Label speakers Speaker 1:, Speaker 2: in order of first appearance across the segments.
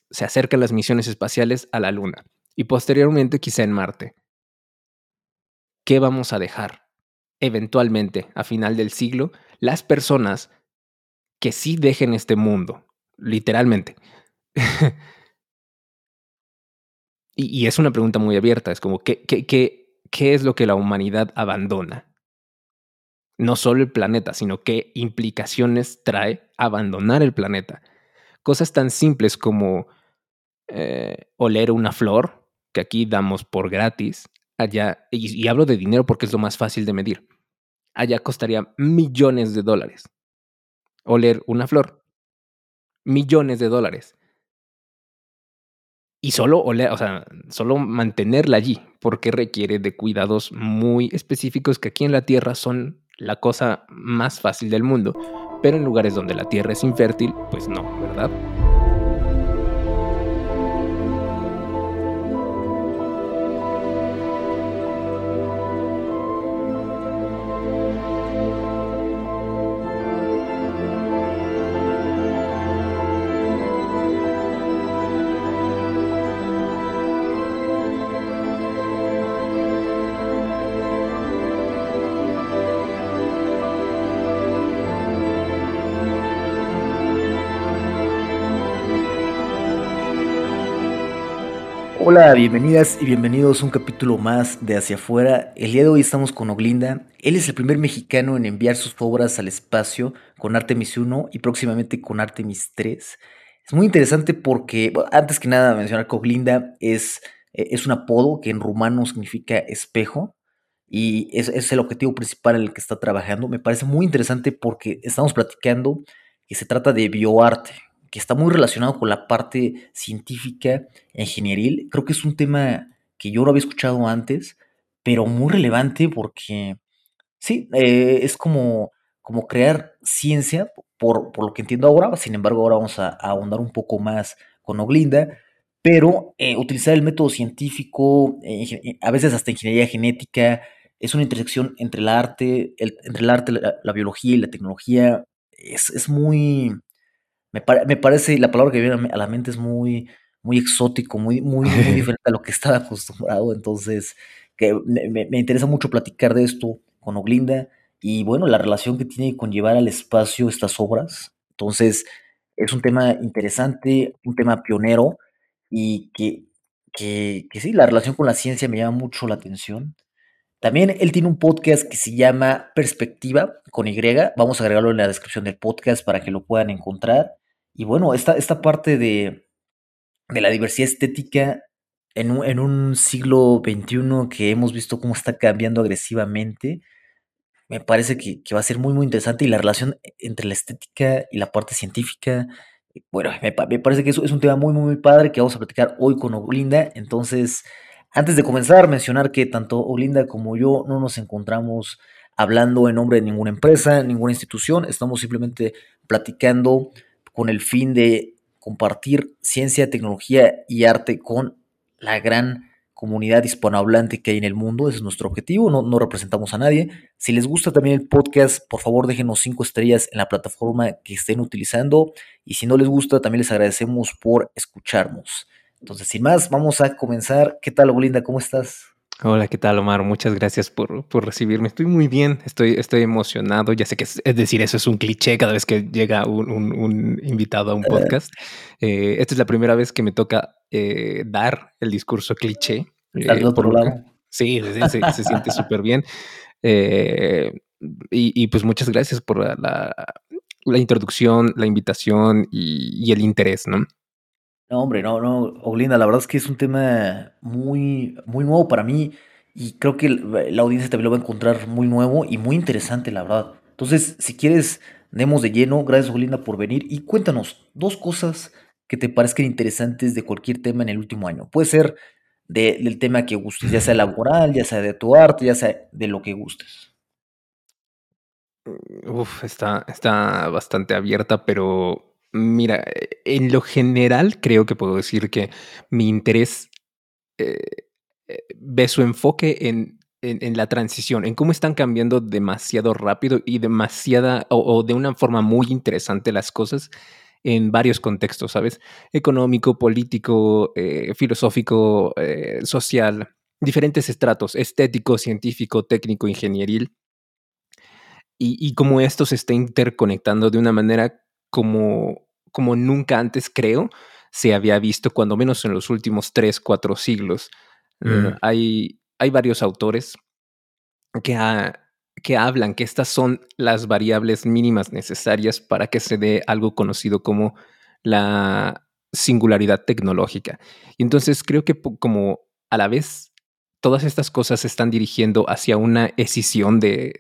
Speaker 1: se acercan las misiones espaciales a la Luna y posteriormente quizá en Marte. ¿Qué vamos a dejar? Eventualmente, a final del siglo, las personas que sí dejen este mundo, literalmente. Y es una pregunta muy abierta, es como, ¿qué es lo que la humanidad abandona? No solo el planeta, sino qué implicaciones trae abandonar el planeta. Cosas tan simples como oler una flor, que aquí damos por gratis, allá, y hablo de dinero porque es lo más fácil de medir, allá costaría millones de dólares. Oler una flor, millones de dólares. Y solo oler, o sea, solo mantenerla allí, porque requiere de cuidados muy específicos que aquí en la Tierra son la cosa más fácil del mundo, pero en lugares donde la Tierra es infértil, pues no, ¿verdad?
Speaker 2: Hola, bienvenidas y bienvenidos a un capítulo más de Hacia Afuera. El día de hoy estamos con Oglinda. Él es el primer mexicano en enviar sus obras al espacio con Artemis 1 y próximamente con Artemis 3. Es muy interesante porque, bueno, antes que nada, mencionar que Oglinda es un apodo que en rumano significa espejo y es el objetivo principal en el que está trabajando. Me parece muy interesante porque estamos platicando que se trata de bioarte, que está muy relacionado con la parte científica ingenieril. Creo que es un tema que yo no había escuchado antes, pero muy relevante porque sí, es como crear ciencia, por lo que entiendo ahora. Sin embargo, ahora vamos a ahondar un poco más con Oglinda, pero utilizar el método científico, a veces hasta ingeniería genética, es una intersección entre el arte, la biología y la tecnología. Es muy, me parece, la palabra que viene a la mente es muy exótico, muy diferente a lo que estaba acostumbrado. Entonces, que me interesa mucho platicar de esto con Oglinda y bueno, la relación que tiene con llevar al espacio estas obras. Entonces, es un tema interesante, un tema pionero y que sí, la relación con la ciencia me llama mucho la atención. También él tiene un podcast que se llama Perspectiva con Y. Vamos a agregarlo en la descripción del podcast para que lo puedan encontrar. Y bueno, esta parte de la diversidad estética en un siglo XXI que hemos visto cómo está cambiando agresivamente, me parece que va a ser muy interesante y la relación entre la estética y la parte científica, bueno, me parece que eso es un tema muy padre que vamos a platicar hoy con Olinda. Entonces, antes de comenzar, mencionar que tanto Olinda como yo no nos encontramos hablando en nombre de ninguna empresa, ninguna institución, estamos simplemente platicando con el fin de compartir ciencia, tecnología y arte con la gran comunidad hispanohablante que hay en el mundo. Ese es nuestro objetivo, no representamos a nadie. Si les gusta también el podcast, por favor déjenos 5 estrellas en la plataforma que estén utilizando. Y si no les gusta, también les agradecemos por escucharnos. Entonces, sin más, vamos a comenzar. ¿Qué tal, Olinda? ¿Cómo estás?
Speaker 1: Hola, ¿qué tal, Omar? Muchas gracias por recibirme. Estoy muy bien, estoy emocionado. Ya sé que es decir, eso es un cliché cada vez que llega un invitado a un podcast. Esta es la primera vez que me toca dar el discurso cliché,
Speaker 2: Estás del
Speaker 1: por
Speaker 2: otro
Speaker 1: lo que
Speaker 2: lado.
Speaker 1: sí, se siente súper bien. Eh, y pues muchas gracias por la introducción, la invitación y el interés, ¿no?
Speaker 2: No, hombre, no, Olinda, la verdad es que es un tema muy nuevo para mí y creo que la audiencia también lo va a encontrar muy nuevo y muy interesante, la verdad. Entonces, si quieres, demos de lleno. Gracias, Olinda, por venir y cuéntanos 2 cosas que te parezcan interesantes de cualquier tema en el último año. Puede ser del tema que gustes, ya sea laboral, ya sea de tu arte, ya sea de lo que gustes.
Speaker 1: Uf, está bastante abierta, pero mira, en lo general creo que puedo decir que mi interés eh, ve su enfoque en la transición, en cómo están cambiando demasiado rápido y demasiada o de una forma muy interesante las cosas en varios contextos, ¿sabes? Económico, político, filosófico, social, diferentes estratos, estético, científico, técnico, ingenieril, y cómo esto se está interconectando de una manera como nunca antes, creo, se había visto, cuando menos en los últimos 3 4 siglos.
Speaker 2: Mm,
Speaker 1: Hay varios autores que, que hablan que estas son las variables mínimas necesarias para que se dé algo conocido como la singularidad tecnológica. Y entonces creo que como a la vez todas estas cosas se están dirigiendo hacia una escisión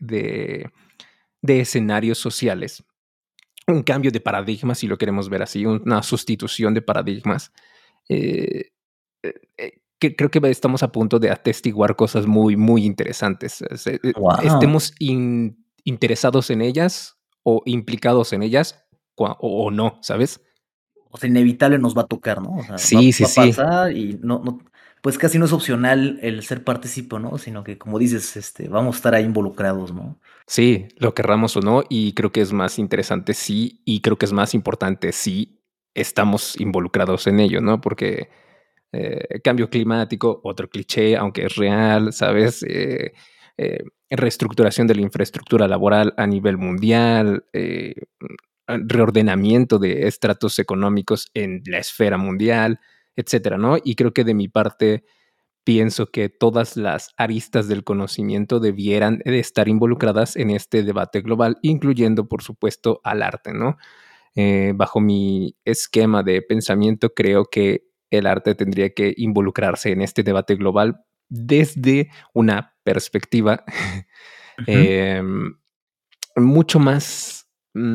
Speaker 1: de escenarios sociales, un cambio de paradigmas, si lo queremos ver así, una sustitución de paradigmas. eh, que creo que estamos a punto de atestiguar cosas muy, muy interesantes.
Speaker 2: wow.
Speaker 1: Estemos interesados en ellas o implicados en ellas o no, ¿sabes?
Speaker 2: O sea, inevitable nos va a tocar, ¿no? O sea,
Speaker 1: Sí, sí,
Speaker 2: va a
Speaker 1: sí.
Speaker 2: pasar y pues casi no es opcional el ser partícipe, ¿no? Sino que, como dices, vamos a estar ahí involucrados, ¿no?
Speaker 1: Sí, lo querramos o no, y creo que es más interesante sí, y creo que es más importante si estamos involucrados en ello, ¿no? Porque cambio climático, otro cliché, aunque es real, ¿sabes? Reestructuración de la infraestructura laboral a nivel mundial, reordenamiento de estratos económicos en la esfera mundial, etcétera, ¿no? Y creo que de mi parte pienso que todas las aristas del conocimiento debieran de estar involucradas en este debate global, incluyendo, por supuesto, al arte, ¿no? Bajo mi esquema de pensamiento, creo que el arte tendría que involucrarse en este debate global desde una perspectiva
Speaker 2: Ujú.
Speaker 1: em, mucho más,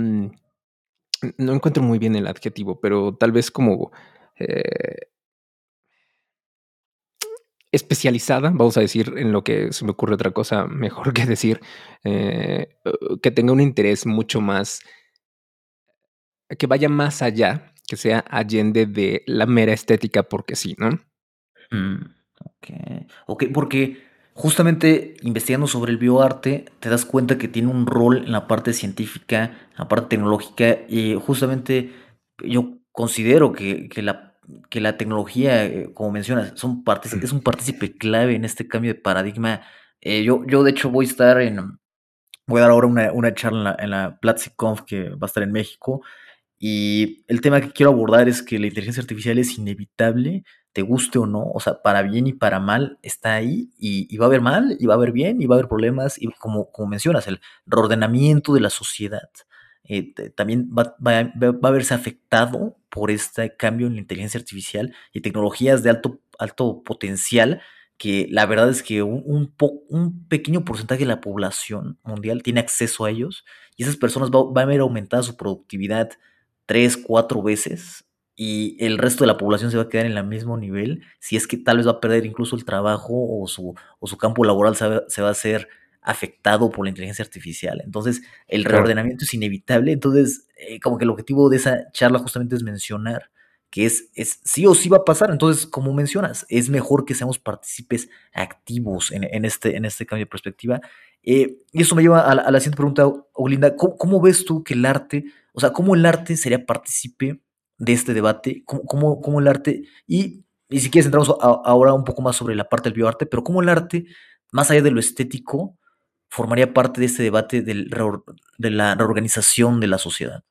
Speaker 1: no encuentro muy bien el adjetivo, pero tal vez como eh, especializada, vamos a decir, en lo que se me ocurre otra cosa mejor que decir, que tenga un interés mucho más, que vaya más allá, que sea allende de la mera estética porque sí, ¿no?
Speaker 2: Mm, ok, porque justamente investigando sobre el bioarte te das cuenta que tiene un rol en la parte científica, en la parte tecnológica y justamente yo considero que la tecnología, como mencionas, es un partícipe clave en este cambio de paradigma. Yo de hecho voy a dar ahora una charla en la PlatziConf que va a estar en México y el tema que quiero abordar es que la inteligencia artificial es inevitable, te guste o no, o sea, para bien y para mal está ahí y va a haber mal, y va a haber bien, y va a haber problemas, y como mencionas, el reordenamiento de la sociedad también va a verse afectado por este cambio en la inteligencia artificial y tecnologías de alto potencial, que la verdad es que un pequeño porcentaje de la población mundial tiene acceso a ellos, y esas personas van a ver aumentada su productividad 3, 4 veces y el resto de la población se va a quedar en el mismo nivel, si es que tal vez va a perder incluso el trabajo o su campo laboral se va a hacer afectado por la inteligencia artificial. Entonces, el
Speaker 1: Claro.
Speaker 2: reordenamiento es inevitable. Entonces, como que el objetivo de esa charla justamente es mencionar que es sí o sí va a pasar. Entonces, como mencionas, es mejor que seamos partícipes activos en este cambio de perspectiva. Y eso me lleva a la siguiente pregunta, Olinda. ¿Cómo ves tú que el arte, o sea, cómo el arte sería partícipe de este debate? ¿Cómo el arte, y si quieres entramos ahora un poco más sobre la parte del bioarte, pero cómo el arte, más allá de lo estético, formaría parte de este debate de la reorganización de la sociedad?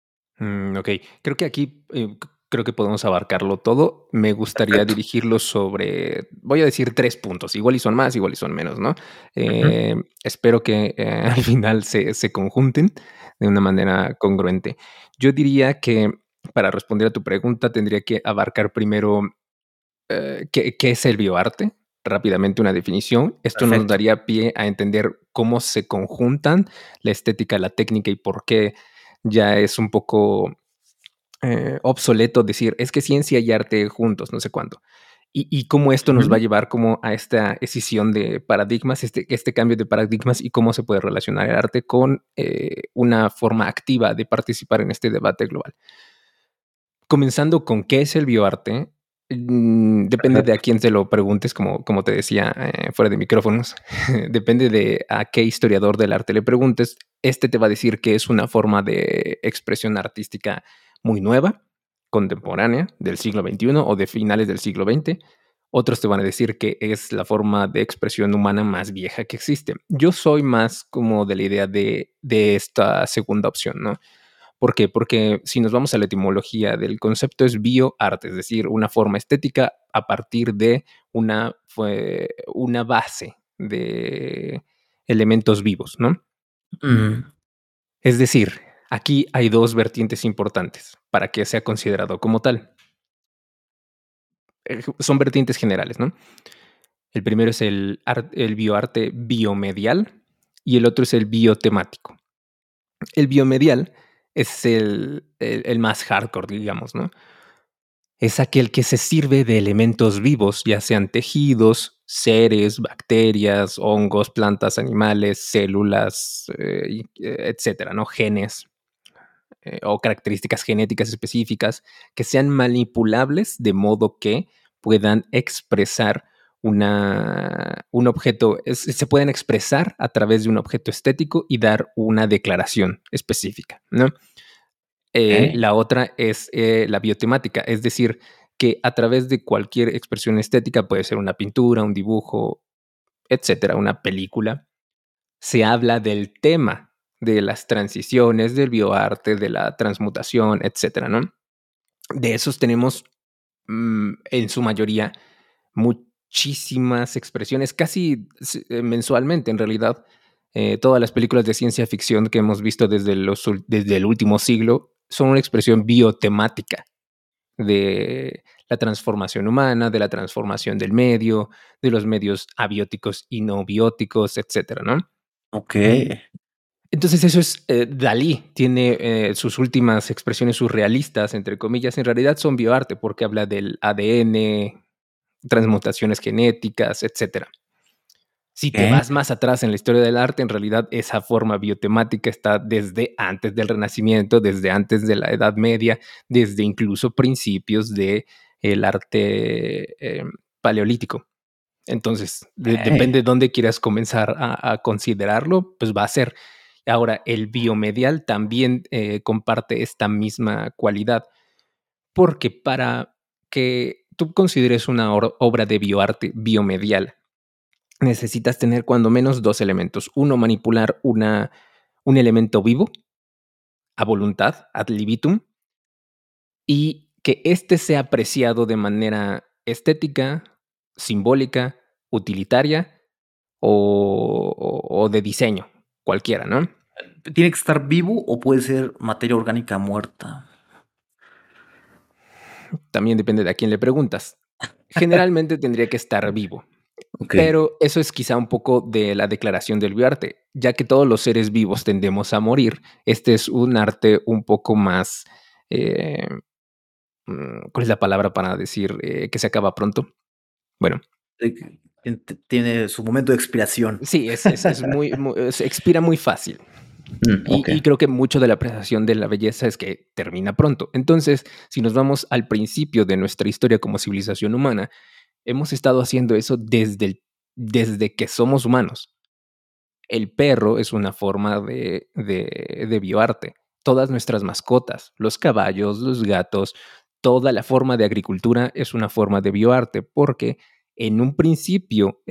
Speaker 1: Ok, creo que aquí creo que podemos abarcarlo todo. Me gustaría
Speaker 2: Perfecto.
Speaker 1: dirigirlo sobre, voy a decir 3 puntos, igual y son más, igual y son menos, ¿no?
Speaker 2: Ujú.
Speaker 1: Espero que al final se conjunten de una manera congruente. Yo diría que para responder a tu pregunta tendría que abarcar primero qué es el bioarte, rápidamente una definición. Esto nos
Speaker 2: Perfecto.
Speaker 1: daría pie a entender cómo se conjuntan la estética, la técnica y por qué ya es un poco obsoleto decir, es que ciencia y arte juntos, no sé cuánto. Y cómo esto nos va a
Speaker 2: Ujú.
Speaker 1: llevar como a esta escisión de paradigmas, este cambio de paradigmas y cómo se puede relacionar el arte con una forma activa de participar en este debate global. Comenzando con qué es el bioarte, depende de a
Speaker 2: Perfecto.
Speaker 1: quién te lo preguntes, como te decía fuera de micrófonos, depende de a qué historiador del arte le preguntes, este te va a decir que es una forma de expresión artística muy nueva, contemporánea, del siglo XXI o de finales del siglo XX. Otros te van a decir que es la forma de expresión humana más vieja que existe. Yo soy más como de la idea de esta segunda opción, ¿no? ¿Por qué? Porque si nos vamos a la etimología del concepto es bioarte, es decir, una forma estética a partir de una base de elementos vivos, ¿no?
Speaker 2: Mm,
Speaker 1: Es decir, aquí hay dos vertientes importantes para que sea considerado como tal. Son vertientes generales, ¿no? El primero es el bioarte biomedial y el otro es el biotemático. El biomedial es el más hardcore, digamos, ¿no? Es aquel que se sirve de elementos vivos, ya sean tejidos, seres, bacterias, hongos, plantas, animales, células, etcétera, ¿no? Genes o características genéticas específicas que sean manipulables de modo que puedan expresar un objeto, se pueden expresar a través de un objeto estético y dar una declaración específica, ¿no?
Speaker 2: ok.
Speaker 1: La otra es la biotemática, es decir, que a través de cualquier expresión estética, puede ser una pintura, un dibujo, etcétera, una película, se habla del tema de las transiciones, del bioarte, de la transmutación, etcétera, ¿no? De esos tenemos en su mayoría muchísimas expresiones, casi mensualmente en realidad. Todas las películas de ciencia ficción que hemos visto desde el último siglo son una expresión biotemática de la transformación humana, de la transformación del medio, de los medios abióticos y no bióticos, etcétera, ¿no?
Speaker 2: Ok.
Speaker 1: Entonces eso es Dalí, tiene sus últimas expresiones surrealistas, entre comillas, en realidad son bioarte porque habla del ADN, transmutaciones genéticas, etcétera. Si te
Speaker 2: Ok.
Speaker 1: vas más atrás en la historia del arte, en realidad esa forma biotemática está desde antes del Renacimiento, desde antes de la Edad Media, desde incluso principios del arte paleolítico. Entonces, depende de dónde quieras comenzar a considerarlo, pues va a ser. Ahora, el biomedial también comparte esta misma cualidad, porque para que tú consideres una obra de bioarte biomedial, necesitas tener cuando menos dos elementos. Uno, manipular un elemento vivo a voluntad, ad libitum, y que éste sea apreciado de manera estética, simbólica, utilitaria o de diseño, cualquiera, ¿no?
Speaker 2: ¿Tiene que estar vivo o puede ser materia orgánica muerta?
Speaker 1: También depende de a quién le preguntas. Generalmente tendría que estar vivo,
Speaker 2: Ok.
Speaker 1: pero eso es quizá un poco de la declaración del bioarte, ya que todos los seres vivos tendemos a morir. Este es un arte un poco más, eh, ¿cuál es la palabra para decir que se acaba pronto? Bueno,
Speaker 2: Tiene su momento de expiración.
Speaker 1: sí, se expira muy fácil.
Speaker 2: Ok.
Speaker 1: Y creo que mucho de la apreciación de la belleza es que termina pronto. Entonces, si nos vamos al principio de nuestra historia como civilización humana, hemos estado haciendo eso desde que somos humanos. El perro es una forma de bioarte. Todas nuestras mascotas, los caballos, los gatos, toda la forma de agricultura es una forma de bioarte, porque en un principio,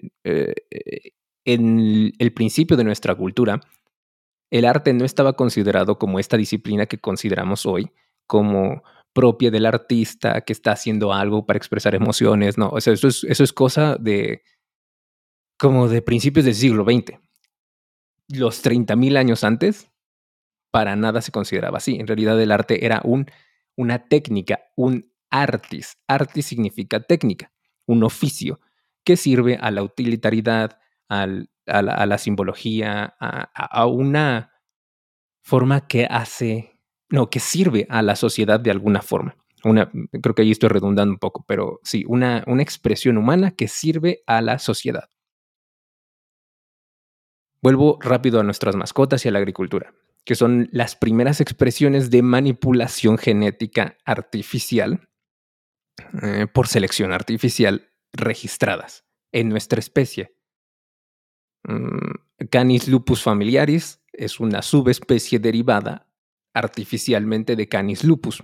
Speaker 1: en el principio de nuestra cultura, el arte no estaba considerado como esta disciplina que consideramos hoy, como propia del artista que está haciendo algo para expresar emociones. No, o sea, eso es cosa de como de principios del siglo XX. Los 30,000 años antes, para nada se consideraba así. En realidad el arte era una técnica, un artis. Artis significa técnica, un oficio que sirve a la utilitaridad, a la simbología, a una forma que hace, no, que sirve a la sociedad de alguna forma. Creo que ahí estoy redundando un poco, pero sí, una expresión humana que sirve a la sociedad. Vuelvo rápido a nuestras mascotas y a la agricultura, que son las primeras expresiones de manipulación genética artificial por selección artificial registradas en nuestra especie. Canis lupus familiaris es una subespecie derivada artificialmente de Canis lupus.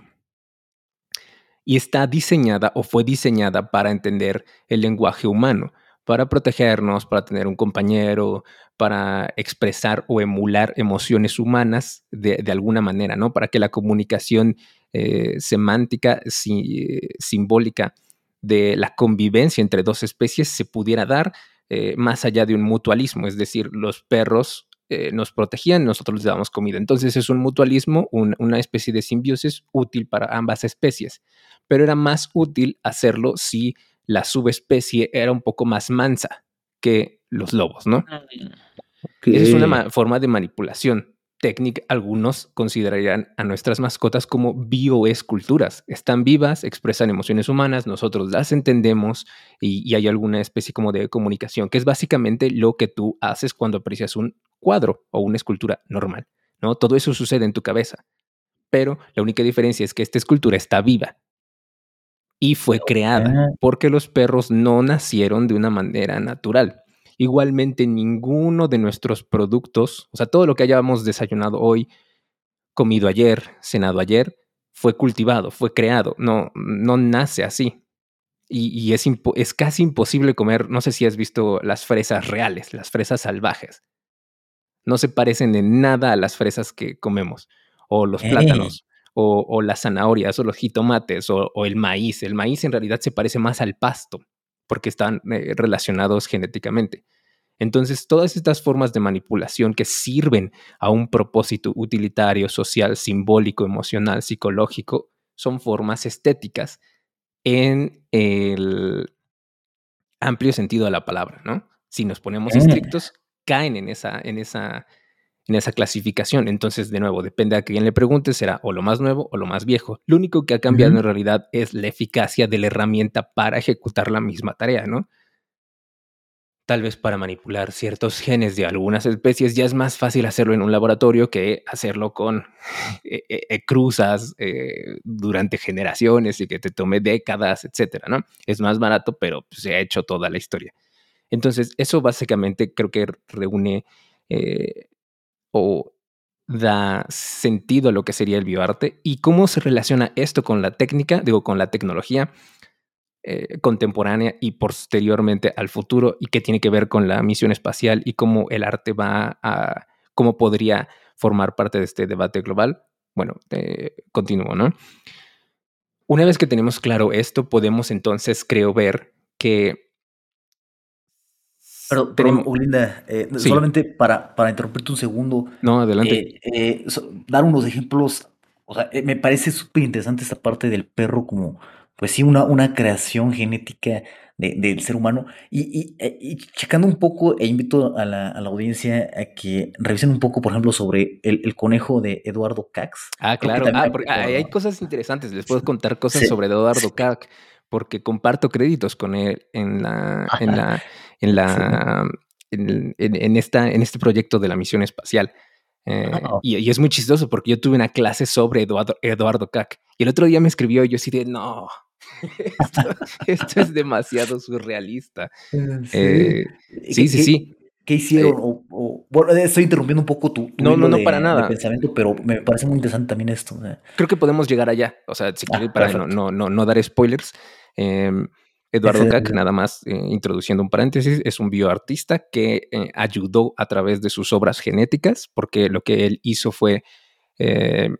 Speaker 1: Y está diseñada o fue diseñada para entender el lenguaje humano, para protegernos, para tener un compañero, para expresar o emular emociones humanas de alguna manera, ¿no? Para que la comunicación semántica, simbólica de la convivencia entre dos especies se pudiera dar más allá de un mutualismo, es decir, los perros nos protegían, nosotros les dábamos comida. Entonces es un mutualismo, una especie de simbiosis útil para ambas especies, pero era más útil hacerlo si la subespecie era un poco más mansa que los lobos, ¿no?
Speaker 2: Ok.
Speaker 1: Esa es una forma de manipulación técnica. Algunos considerarían a nuestras mascotas como bioesculturas. Están vivas, expresan emociones humanas, nosotros las entendemos y hay alguna especie como de comunicación, que es básicamente lo que tú haces cuando aprecias un cuadro o una escultura normal, ¿no? Todo eso sucede en tu cabeza, pero la única diferencia es que esta escultura está viva y fue creada,
Speaker 2: Ah,
Speaker 1: porque los perros no nacieron de una manera natural. Igualmente, ninguno de nuestros productos, o sea, todo lo que hayamos desayunado hoy, comido ayer, cenado ayer, fue cultivado, fue creado, no nace así. Y es casi imposible comer, no sé si has visto las fresas reales, las fresas salvajes. No se parecen en nada a las fresas que comemos, o los
Speaker 2: eh,
Speaker 1: plátanos, o las zanahorias, o los jitomates, o el maíz. El maíz en realidad se parece más al pasto, porque están relacionados genéticamente. Entonces, todas estas formas de manipulación que sirven a un propósito utilitario, social, simbólico, emocional, psicológico, son formas estéticas en el amplio sentido de la palabra, ¿no? Si nos ponemos
Speaker 2: eh,
Speaker 1: estrictos, caen en esa clasificación. Entonces, de nuevo, depende a quién le preguntes, será o lo más nuevo o lo más viejo. Lo único que ha cambiado
Speaker 2: ujú.
Speaker 1: en realidad es la eficacia de la herramienta para ejecutar la misma tarea, ¿no? Tal vez para manipular ciertos genes de algunas especies ya es más fácil hacerlo en un laboratorio que hacerlo con cruzas durante generaciones y que te tome décadas, etcétera, ¿no? Es más barato, pero pues, se ha hecho toda la historia. Entonces, eso básicamente creo que reúne eh, o da sentido a lo que sería el bioarte y cómo se relaciona esto con la técnica, digo, con la tecnología contemporánea y posteriormente al futuro y qué tiene que ver con la misión espacial y cómo el arte cómo podría formar parte de este debate global. Bueno, continúo, ¿no? Una vez que tenemos claro esto, podemos entonces, creo, ver que
Speaker 2: Perdón,
Speaker 1: tenemos...
Speaker 2: Olinda,
Speaker 1: Sí,
Speaker 2: solamente para interrumpirte un segundo,
Speaker 1: no, adelante.
Speaker 2: dar unos ejemplos, o sea, me parece súper interesante esta parte del perro como, pues sí, una creación genética del ser humano. Y checando un poco, e invito a la audiencia a que revisen un poco, por ejemplo, sobre el conejo de Eduardo Cax.
Speaker 1: Ah,
Speaker 2: Creo que
Speaker 1: claro.
Speaker 2: también
Speaker 1: Ah,
Speaker 2: hay
Speaker 1: porque
Speaker 2: por...
Speaker 1: hay cosas interesantes. Les puedo contar cosas
Speaker 2: Sí,
Speaker 1: sobre Eduardo
Speaker 2: sí.
Speaker 1: Kac, porque comparto créditos con él en
Speaker 2: Excelente.
Speaker 1: la, en este proyecto de la misión espacial.
Speaker 2: Ah,
Speaker 1: Y es muy chistoso porque yo tuve una clase sobre Eduardo Kac y el otro día me escribió y yo así de no, esto, esto es demasiado surrealista.
Speaker 2: ¿en serio?
Speaker 1: Eh, sí,
Speaker 2: ¿Qué,
Speaker 1: sí, sí.
Speaker 2: qué hicieron?
Speaker 1: Eh,
Speaker 2: Bueno, estoy interrumpiendo un poco tu
Speaker 1: no, no,
Speaker 2: hilo
Speaker 1: no para
Speaker 2: de
Speaker 1: nada.
Speaker 2: pensamiento, pero me parece muy interesante también esto.
Speaker 1: Creo que podemos llegar allá. O sea, si quiere, para no,
Speaker 2: Perfecto.
Speaker 1: no, no, no dar spoilers. em, Eduardo Kac,
Speaker 2: Excelente.
Speaker 1: nada más introduciendo un paréntesis, es un bioartista que ayudó a través de sus obras genéticas, porque lo que él hizo fue, eh,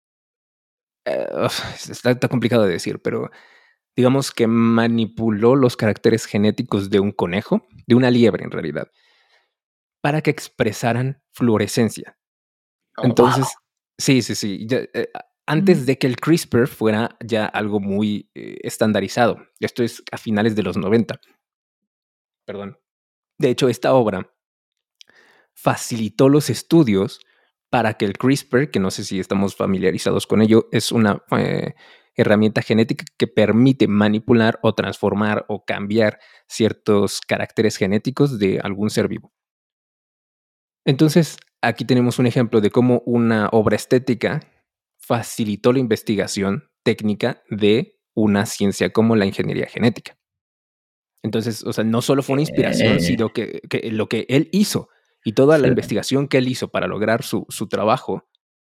Speaker 1: está complicado de decir, pero digamos que manipuló los caracteres genéticos de un conejo, de una liebre en realidad, para que expresaran fluorescencia.
Speaker 2: Oh, wow.
Speaker 1: Entonces, sí, sí, sí. Antes de que el CRISPR fuera ya algo muy estandarizado. Esto es a finales de los 90. Perdón. De hecho, esta obra facilitó los estudios para que el CRISPR, que no sé si estamos familiarizados con ello, es una herramienta genética que permite manipular o transformar o cambiar ciertos caracteres genéticos de algún ser vivo. Entonces, aquí tenemos un ejemplo de cómo una obra estética facilitó la investigación técnica de una ciencia como la ingeniería genética. Entonces, o sea, no solo fue una inspiración,
Speaker 2: Eh,
Speaker 1: sino que lo que él hizo y toda la
Speaker 2: sí.
Speaker 1: investigación que él hizo para lograr su trabajo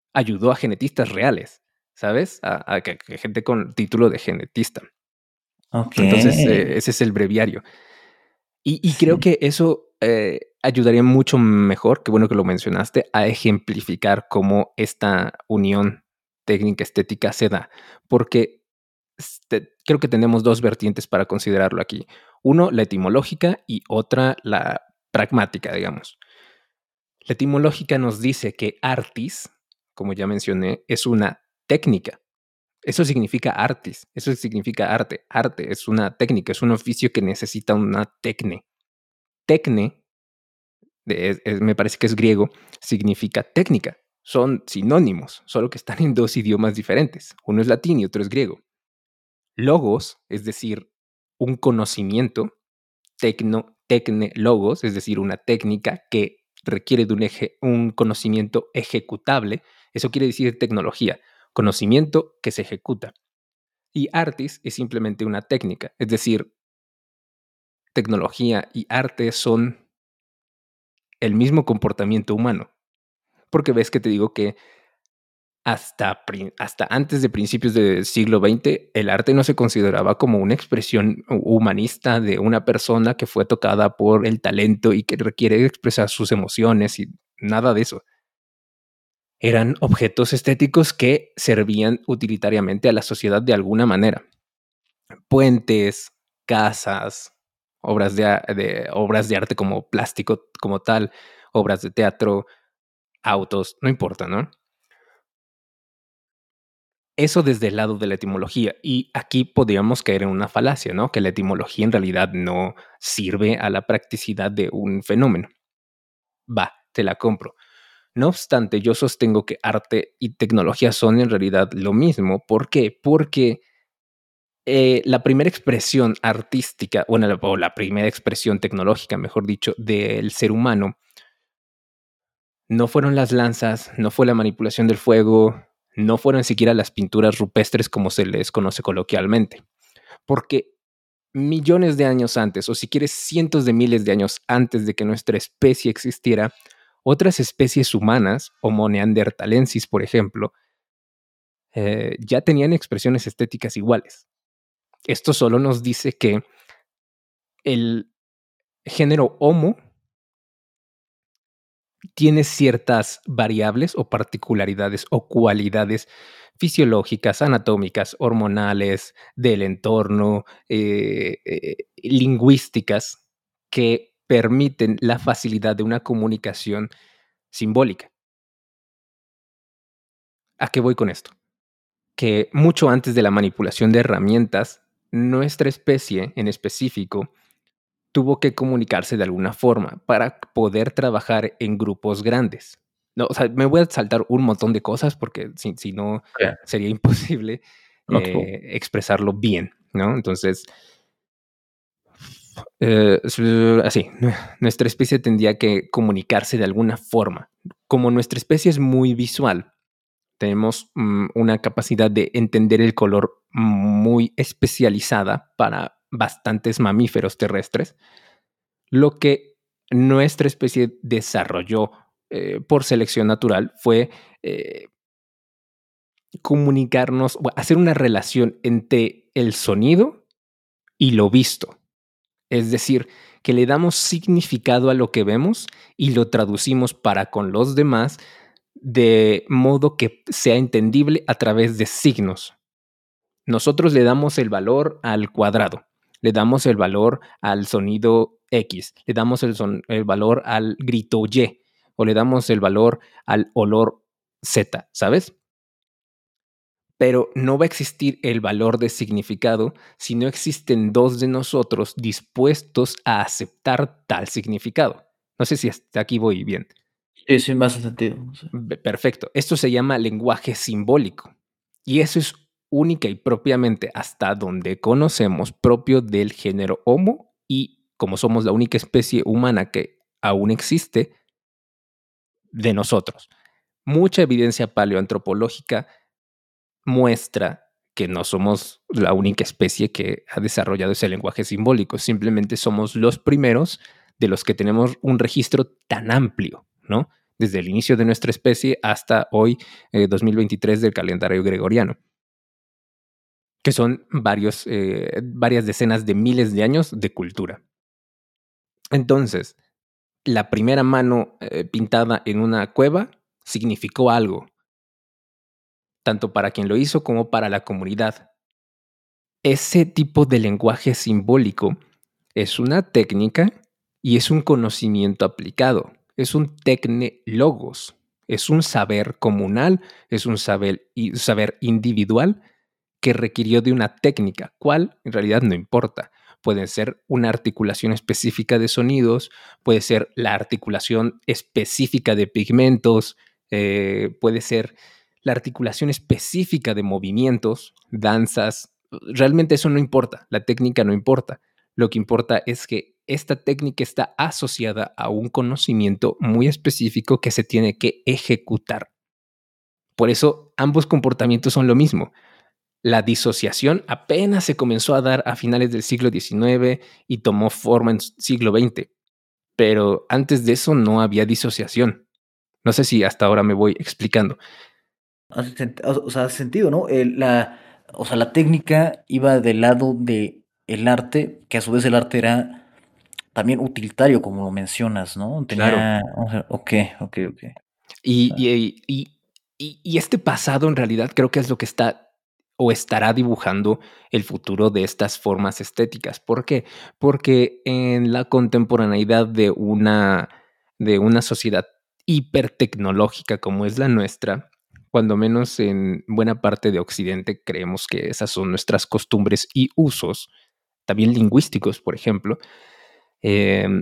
Speaker 1: ayudó a genetistas reales, ¿sabes? A gente con título de genetista.
Speaker 2: Ok.
Speaker 1: Entonces, ese es el breviario. Y creo
Speaker 2: Sí.
Speaker 1: que eso ayudaría mucho mejor, qué bueno que lo mencionaste, a ejemplificar cómo esta unión técnica estética se da. Porque creo que tenemos dos vertientes para considerarlo aquí. Uno, la etimológica y otra, la pragmática, digamos. La etimológica nos dice que artis, como ya mencioné, es una técnica. Eso significa artis, eso significa arte. Arte es una técnica, es un oficio que necesita una tecne. Tecne, me parece que es griego, significa técnica. Son sinónimos, solo que están en dos idiomas diferentes. Uno es latín y otro es griego. Logos, es decir, un conocimiento, tecne logos, es decir, una técnica que requiere de un conocimiento ejecutable. Eso quiere decir tecnología, conocimiento que se ejecuta. Y artis es simplemente una técnica, es decir, tecnología y arte son el mismo comportamiento humano. Porque ves que te digo que hasta antes de principios del siglo XX, el arte no se consideraba como una expresión humanista de una persona que fue tocada por el talento y que requiere expresar sus emociones y nada de eso. Eran objetos estéticos que servían utilitariamente a la sociedad de alguna manera. Puentes, casas, obras de arte como plástico como tal, obras de teatro, autos, no importa, ¿no? Eso desde el lado de la etimología. Y aquí podríamos caer en una falacia, ¿no? Que la etimología en realidad no sirve a la practicidad de un fenómeno. Va, te la compro. No obstante, yo sostengo que arte y tecnología son en realidad lo mismo. ¿Por qué? Porque la primera expresión artística, bueno, o la primera expresión tecnológica, mejor dicho, del ser humano, no fueron las lanzas, no fue la manipulación del fuego, no fueron siquiera las pinturas rupestres como se les conoce coloquialmente. Porque millones de años antes, o si quieres cientos de miles de años antes de que nuestra especie existiera, otras especies humanas, Homo neanderthalensis, por ejemplo, ya tenían expresiones estéticas iguales. Esto solo nos dice que el género Homo tiene ciertas variables o particularidades o cualidades fisiológicas, anatómicas, hormonales, del entorno, lingüísticas, que permiten la facilidad de una comunicación simbólica. ¿A qué voy con esto? Que mucho antes de la manipulación de herramientas, nuestra especie en específico tuvo que comunicarse de alguna forma para poder trabajar en grupos grandes. No, o sea, me voy a saltar un montón de cosas porque si no
Speaker 2: Okey.
Speaker 1: sería imposible
Speaker 2: No te preocupes.
Speaker 1: expresarlo bien, ¿no? Entonces, así, nuestra especie tendría que comunicarse de alguna forma. Como nuestra especie es muy visual, tenemos una capacidad de entender el color muy especializada para bastantes mamíferos terrestres. Lo que nuestra especie desarrolló por selección natural fue eh, comunicarnos, hacer una relación entre el sonido y lo visto. Es decir, que le damos significado a lo que vemos y lo traducimos para con los demás de modo que sea entendible a través de signos. Nosotros le damos el valor al cuadrado, le damos el valor al sonido X, le damos el valor al grito Y o le damos el valor al olor Z, ¿sabes? Pero no va a existir el valor de significado si no existen dos de nosotros dispuestos a aceptar tal significado. No sé si hasta aquí voy bien.
Speaker 2: Sí, sí me hace sentido, sí.
Speaker 1: Perfecto. Esto se llama lenguaje simbólico. Y eso es única y propiamente hasta donde conocemos propio del género Homo y como somos la única especie humana que aún existe, de nosotros. Mucha evidencia paleoantropológica muestra que no somos la única especie que ha desarrollado ese lenguaje simbólico, simplemente somos los primeros de los que tenemos un registro tan amplio, ¿no? desde el inicio de nuestra especie hasta hoy, 2023 del calendario gregoriano, que son varias decenas de miles de años de cultura. Entonces, la primera mano pintada en una cueva significó algo, tanto para quien lo hizo como para la comunidad. Ese tipo de lenguaje simbólico es una técnica y es un conocimiento aplicado, es un tecne logos, es un saber comunal, es un saber individual que requirió de una técnica, cuál en realidad no importa. Puede ser una articulación específica de sonidos, puede ser la articulación específica de pigmentos, puede ser la articulación específica de movimientos, danzas. Realmente eso no importa, la técnica no importa. Lo que importa es que esta técnica está asociada a un conocimiento muy específico que se tiene que ejecutar. Por eso ambos comportamientos son lo mismo. La disociación apenas se comenzó a dar a finales del siglo XIX y tomó forma en el siglo XX, pero antes de eso no había disociación. No sé si hasta ahora me voy explicando.
Speaker 2: Hace sentido, ¿no? O sea, la técnica iba del lado de el arte, que a su vez el arte era también utilitario, como lo mencionas, ¿no?
Speaker 1: Claro.
Speaker 2: Tenía, o sea, ok, ok, ok. O
Speaker 1: Y,
Speaker 2: sea,
Speaker 1: y, y, y este pasado en realidad creo que es lo que está o estará dibujando el futuro de estas formas estéticas. ¿Por qué? Porque en la contemporaneidad de una sociedad hipertecnológica como es la nuestra, cuando menos en buena parte de Occidente creemos que esas son nuestras costumbres y usos, también lingüísticos, por ejemplo, em,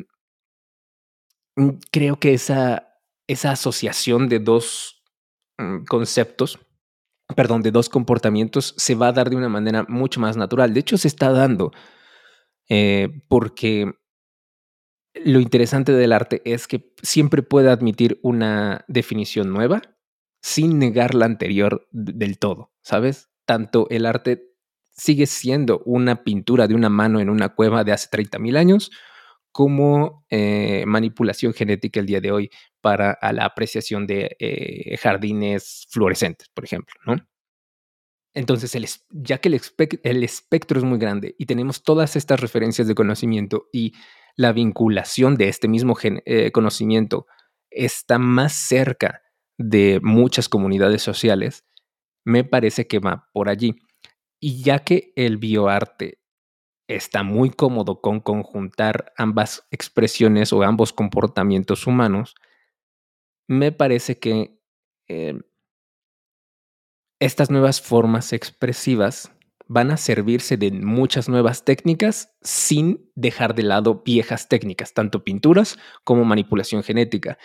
Speaker 1: creo que esa asociación de dos conceptos, perdón, de dos comportamientos se va a dar de una manera mucho más natural. De hecho, se está dando porque lo interesante del arte es que siempre puede admitir una definición nueva sin negar la anterior del todo, ¿sabes? Tanto el arte sigue siendo una pintura de una mano en una cueva de hace 30.000 años, como manipulación genética el día de hoy para a la apreciación de jardines fluorescentes, por ejemplo, ¿no? Entonces, ya que el espectro es muy grande y tenemos todas estas referencias de conocimiento y la vinculación de este mismo conocimiento está más cerca de muchas comunidades sociales, me parece que va por allí. Y ya que el bioarte está muy cómodo con conjuntar ambas expresiones o ambos comportamientos humanos, me parece que eh, estas nuevas formas expresivas van a servirse de muchas nuevas técnicas sin dejar de lado viejas técnicas, tanto pinturas como manipulación genética,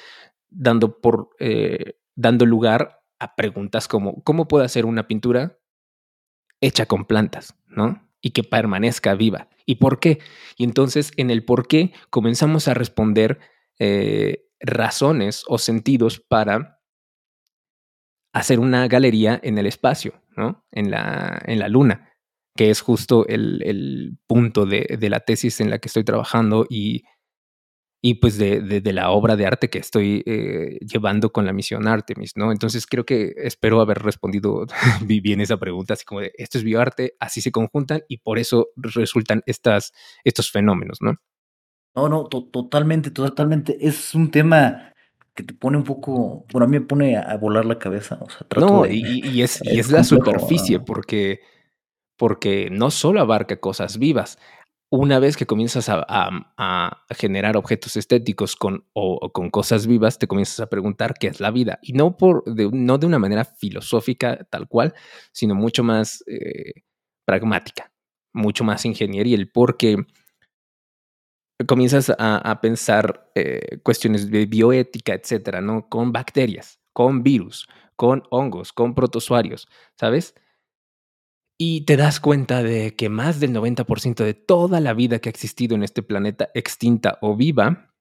Speaker 1: dando lugar a preguntas como ¿cómo puedo hacer una pintura hecha con plantas, ¿no? Y que permanezca viva. ¿Y por qué? Y entonces en el por qué comenzamos a responder razones o sentidos para hacer una galería en el espacio, ¿no? En la luna, que es justo el punto de la tesis en la que estoy trabajando y pues de la obra de arte que estoy llevando con la misión Artemis, ¿no? Entonces creo que espero haber respondido bien esa pregunta, así como de, esto es bioarte, así se conjuntan y por eso resultan estos fenómenos, ¿no?
Speaker 2: no, no, totalmente, totalmente. Es un tema que te pone un poco, bueno, a mí me pone a volar la cabeza, o sea, trato
Speaker 1: No,
Speaker 2: de,
Speaker 1: y
Speaker 2: es
Speaker 1: es la
Speaker 2: complejo.
Speaker 1: superficie, porque no solo abarca cosas vivas. Una vez que comienzas a generar objetos estéticos o con cosas vivas, te comienzas a preguntar qué es la vida. Y no de una manera filosófica tal cual, sino mucho más pragmática, mucho más ingeniería, porque comienzas a pensar cuestiones de bioética, etcétera, ¿no? Con bacterias, con virus, con hongos, con protozoarios, ¿sabes? Y te das cuenta de que más del 90% de toda la vida que ha existido en este planeta, extinta o viva,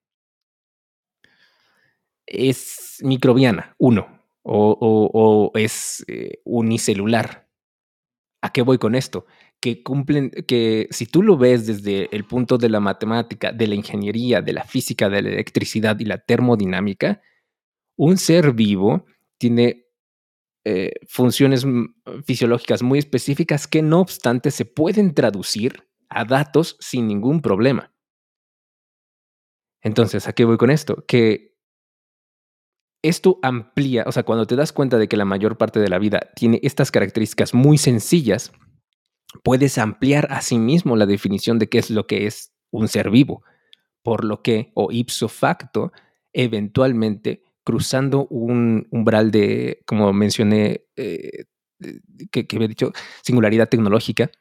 Speaker 1: es microbiana, uno, o es unicelular. ¿A qué voy con esto? Que si tú lo ves desde el punto de la matemática, de la ingeniería, de la física, de la electricidad y la termodinámica, Un ser vivo tiene funciones fisiológicas muy específicas que no obstante se pueden traducir a datos sin ningún problema. Entonces, ¿a qué voy con esto? Que esto amplía, o sea, cuando te das cuenta de que la mayor parte de la vida tiene estas características muy sencillas, puedes ampliar a sí mismo la definición de qué es lo que es un ser vivo, por lo que, o ipso facto, eventualmente cruzando un umbral de, como mencioné, que había dicho, singularidad tecnológica,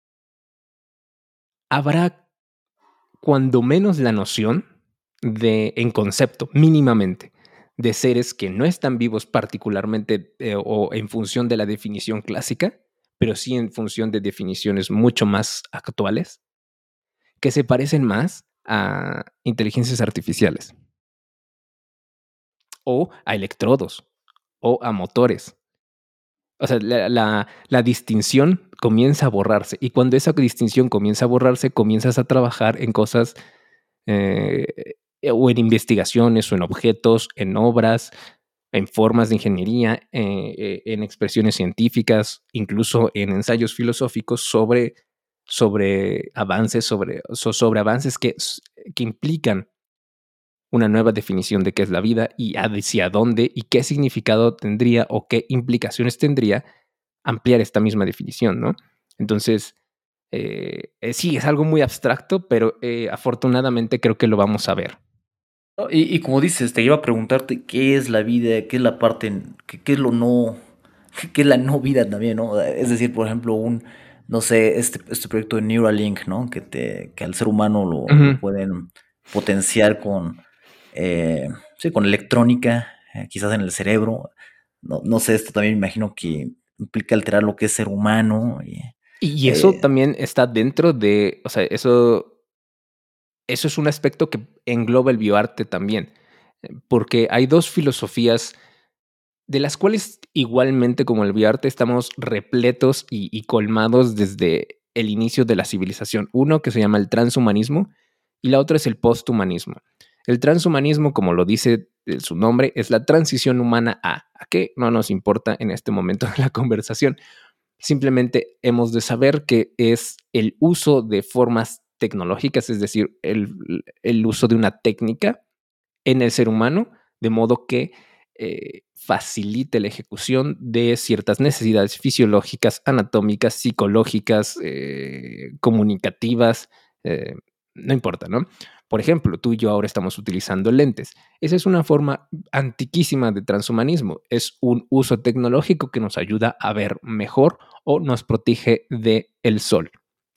Speaker 1: habrá cuando menos la noción de, en concepto, mínimamente, de seres que no están vivos particularmente o en función de la definición clásica, pero sí en función de definiciones mucho más actuales, que se parecen más a inteligencias artificiales o a electrodos o a motores. O sea, la distinción comienza a borrarse y cuando esa distinción comienza a borrarse, comienzas a trabajar en cosas eh, o en investigaciones o en objetos, en obras, en formas de ingeniería, en expresiones científicas, incluso en ensayos filosóficos sobre avances, sobre avances que implican una nueva definición de qué es la vida y hacia dónde y qué significado tendría o qué implicaciones tendría ampliar esta misma definición, ¿no? Entonces, sí, es algo muy abstracto, pero afortunadamente creo que lo vamos a ver.
Speaker 2: No, y como dices, te iba a preguntarte qué es la vida, qué es la parte, qué es lo no, qué es la no vida también, ¿no? Es decir, por ejemplo, no sé, este proyecto de Neuralink, ¿no? Que al ser humano lo
Speaker 1: Ujú.
Speaker 2: pueden potenciar sí, con electrónica, quizás en el cerebro. No, no sé, esto también me imagino que implica alterar lo que es ser humano.
Speaker 1: Y eso
Speaker 2: Eh,
Speaker 1: también está dentro de, o sea, eso es un aspecto que engloba el bioarte también, porque hay dos filosofías de las cuales igualmente como el bioarte estamos repletos y colmados desde el inicio de la civilización. Uno que se llama el transhumanismo y la otra es el posthumanismo. El transhumanismo, como lo dice su nombre, es la transición humana a qué no nos importa en este momento de la conversación. Simplemente hemos de saber que es el uso de formas tecnológicas, es decir, el uso de una técnica en el ser humano, de modo que facilite la ejecución de ciertas necesidades fisiológicas, anatómicas, psicológicas, comunicativas, eh, no importa, ¿no? Por ejemplo, tú y yo ahora estamos utilizando lentes. Esa es una forma antiquísima de transhumanismo. Es un uso tecnológico que nos ayuda a ver mejor o nos protege del el sol,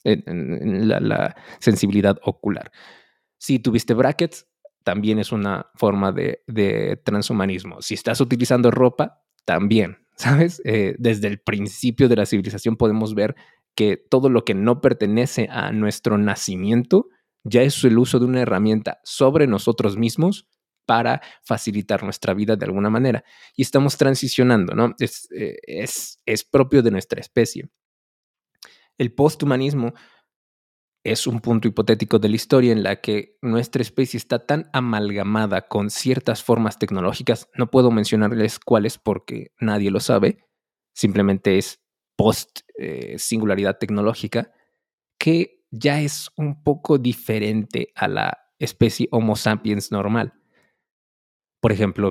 Speaker 1: en la sensibilidad ocular. Si tuviste brackets, también es una forma de transhumanismo. Si estás utilizando ropa, también, ¿sabes? Desde el principio de la civilización podemos ver que todo lo que no pertenece a nuestro nacimiento ya es el uso de una herramienta sobre nosotros mismos para facilitar nuestra vida de alguna manera. Y estamos transicionando, ¿no? Es propio de nuestra especie. El posthumanismo es un punto hipotético de la historia en la que nuestra especie está tan amalgamada con ciertas formas tecnológicas, no puedo mencionarles cuáles porque nadie lo sabe, simplemente es post singularidad tecnológica, que ya es un poco diferente a la especie Homo sapiens normal. Por ejemplo,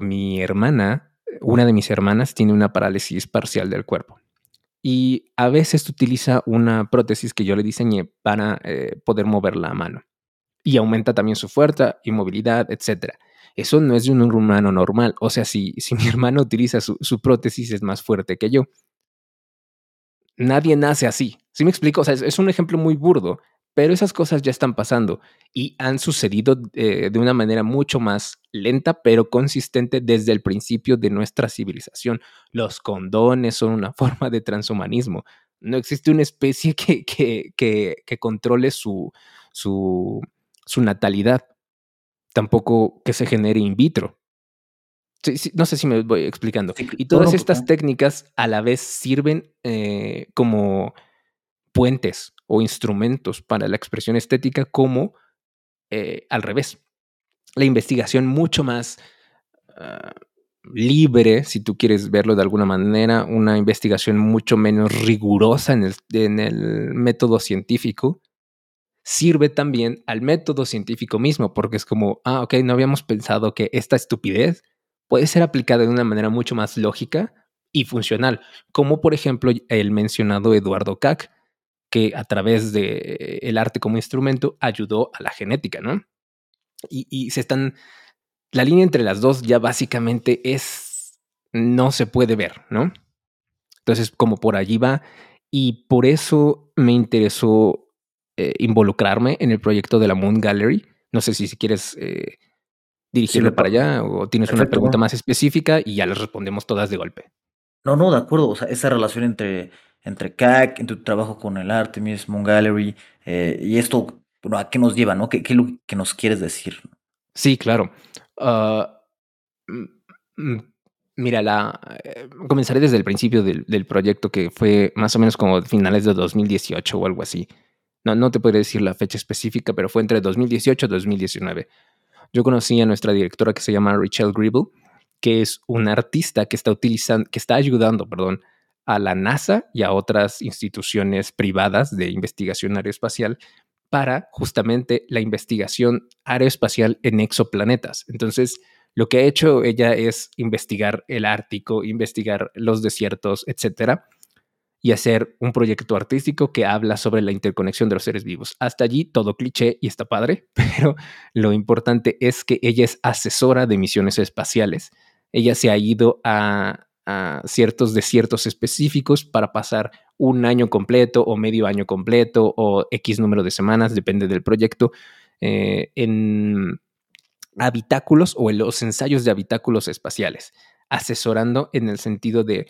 Speaker 1: una de mis hermanas tiene una parálisis parcial del cuerpo y a veces utiliza una prótesis que yo le diseñé para poder mover la mano y aumenta también su fuerza y movilidad, etcétera. Eso no es de un humano normal. O sea, si mi hermano utiliza su prótesis, es más fuerte que yo. Nadie nace así. ¿Sí me explico? O sea, es un ejemplo muy burdo, pero esas cosas ya están pasando y han sucedido de una manera mucho más lenta, pero consistente desde el principio de nuestra civilización. Los condones son una forma de transhumanismo. No existe una especie que controle su, su natalidad, tampoco que se genere in vitro. Sí, sí, no sé si me voy explicando.
Speaker 2: sí,
Speaker 1: Y
Speaker 2: no,
Speaker 1: todas
Speaker 2: no,
Speaker 1: estas técnicas a la vez sirven como puentes o instrumentos para la expresión estética como al revés. La investigación mucho más, ah, libre, si tú quieres verlo de alguna manera, una investigación mucho menos rigurosa en el método científico, sirve también al método científico mismo, porque es como, ok, no habíamos pensado que esta estupidez puede ser aplicada de una manera mucho más lógica y funcional, como por ejemplo el mencionado Eduardo Kac, que a través de el arte como instrumento ayudó a la genética, ¿no? Y se están, la línea entre las dos ya básicamente es, no se puede ver, ¿no? Entonces, como por allí va, y por eso me interesó involucrarme en el proyecto de la Moon Gallery. No sé si quieres
Speaker 2: Sí,
Speaker 1: dirigirlo para allá o tienes una
Speaker 2: perfecto,
Speaker 1: pregunta
Speaker 2: bueno.
Speaker 1: más específica y ya les respondemos todas de golpe.
Speaker 2: No, no, de acuerdo. O sea, esa relación entre CAC, entre tu trabajo con el Artemis, Moon Gallery, y esto, bueno, ¿a qué nos lleva, no? ¿Qué es lo que nos quieres decir?
Speaker 1: Sí, claro. Ah, mm, mm, Mira, comenzaré desde el principio del proyecto, que fue más o menos como finales de 2018 o algo así. No te podría decir la fecha específica, pero fue entre 2018 y 2019. Yo conocí a nuestra directora, que se llama Rachel Gribble, que es una artista que que está ayudando, perdón, a la NASA y a otras instituciones privadas de investigación aeroespacial para justamente la investigación aeroespacial en exoplanetas. Entonces, lo que ha hecho ella es investigar el Ártico, investigar los desiertos, etcétera, y hacer un proyecto artístico que habla sobre la interconexión de los seres vivos. Hasta allí todo cliché y está padre, pero lo importante es que ella es asesora de misiones espaciales. Ella se ha ido a ciertos desiertos específicos para pasar un año completo o medio año completo o X número de semanas, depende del proyecto, en habitáculos o en los ensayos de habitáculos espaciales, asesorando en el sentido de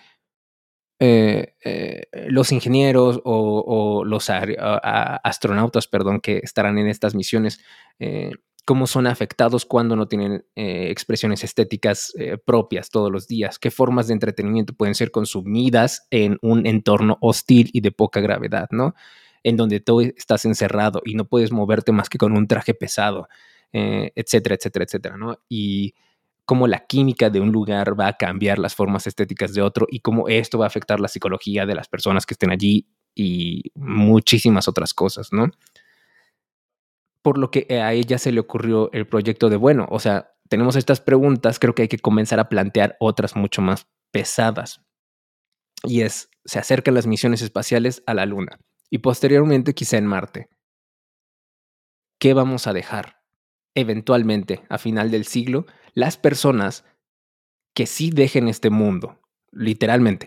Speaker 1: los ingenieros o los astronautas, perdón, que estarán en estas misiones, eh, cómo son afectados cuando no tienen expresiones estéticas propias todos los días, qué formas de entretenimiento pueden ser consumidas en un entorno hostil y de poca gravedad, ¿no? En donde tú estás encerrado y no puedes moverte más que con un traje pesado, etcétera, etcétera, etcétera, ¿no? Y cómo la química de un lugar va a cambiar las formas estéticas de otro y cómo esto va a afectar la psicología de las personas que estén allí y muchísimas otras cosas, ¿no? Por lo que a ella se le ocurrió el proyecto de, bueno, o sea, tenemos estas preguntas, creo que hay que comenzar a plantear otras mucho más pesadas. Y es, se acercan las misiones espaciales a la Luna y posteriormente quizá en Marte. ¿Qué vamos a dejar? Eventualmente, a final del siglo, las personas que sí dejen este mundo, literalmente.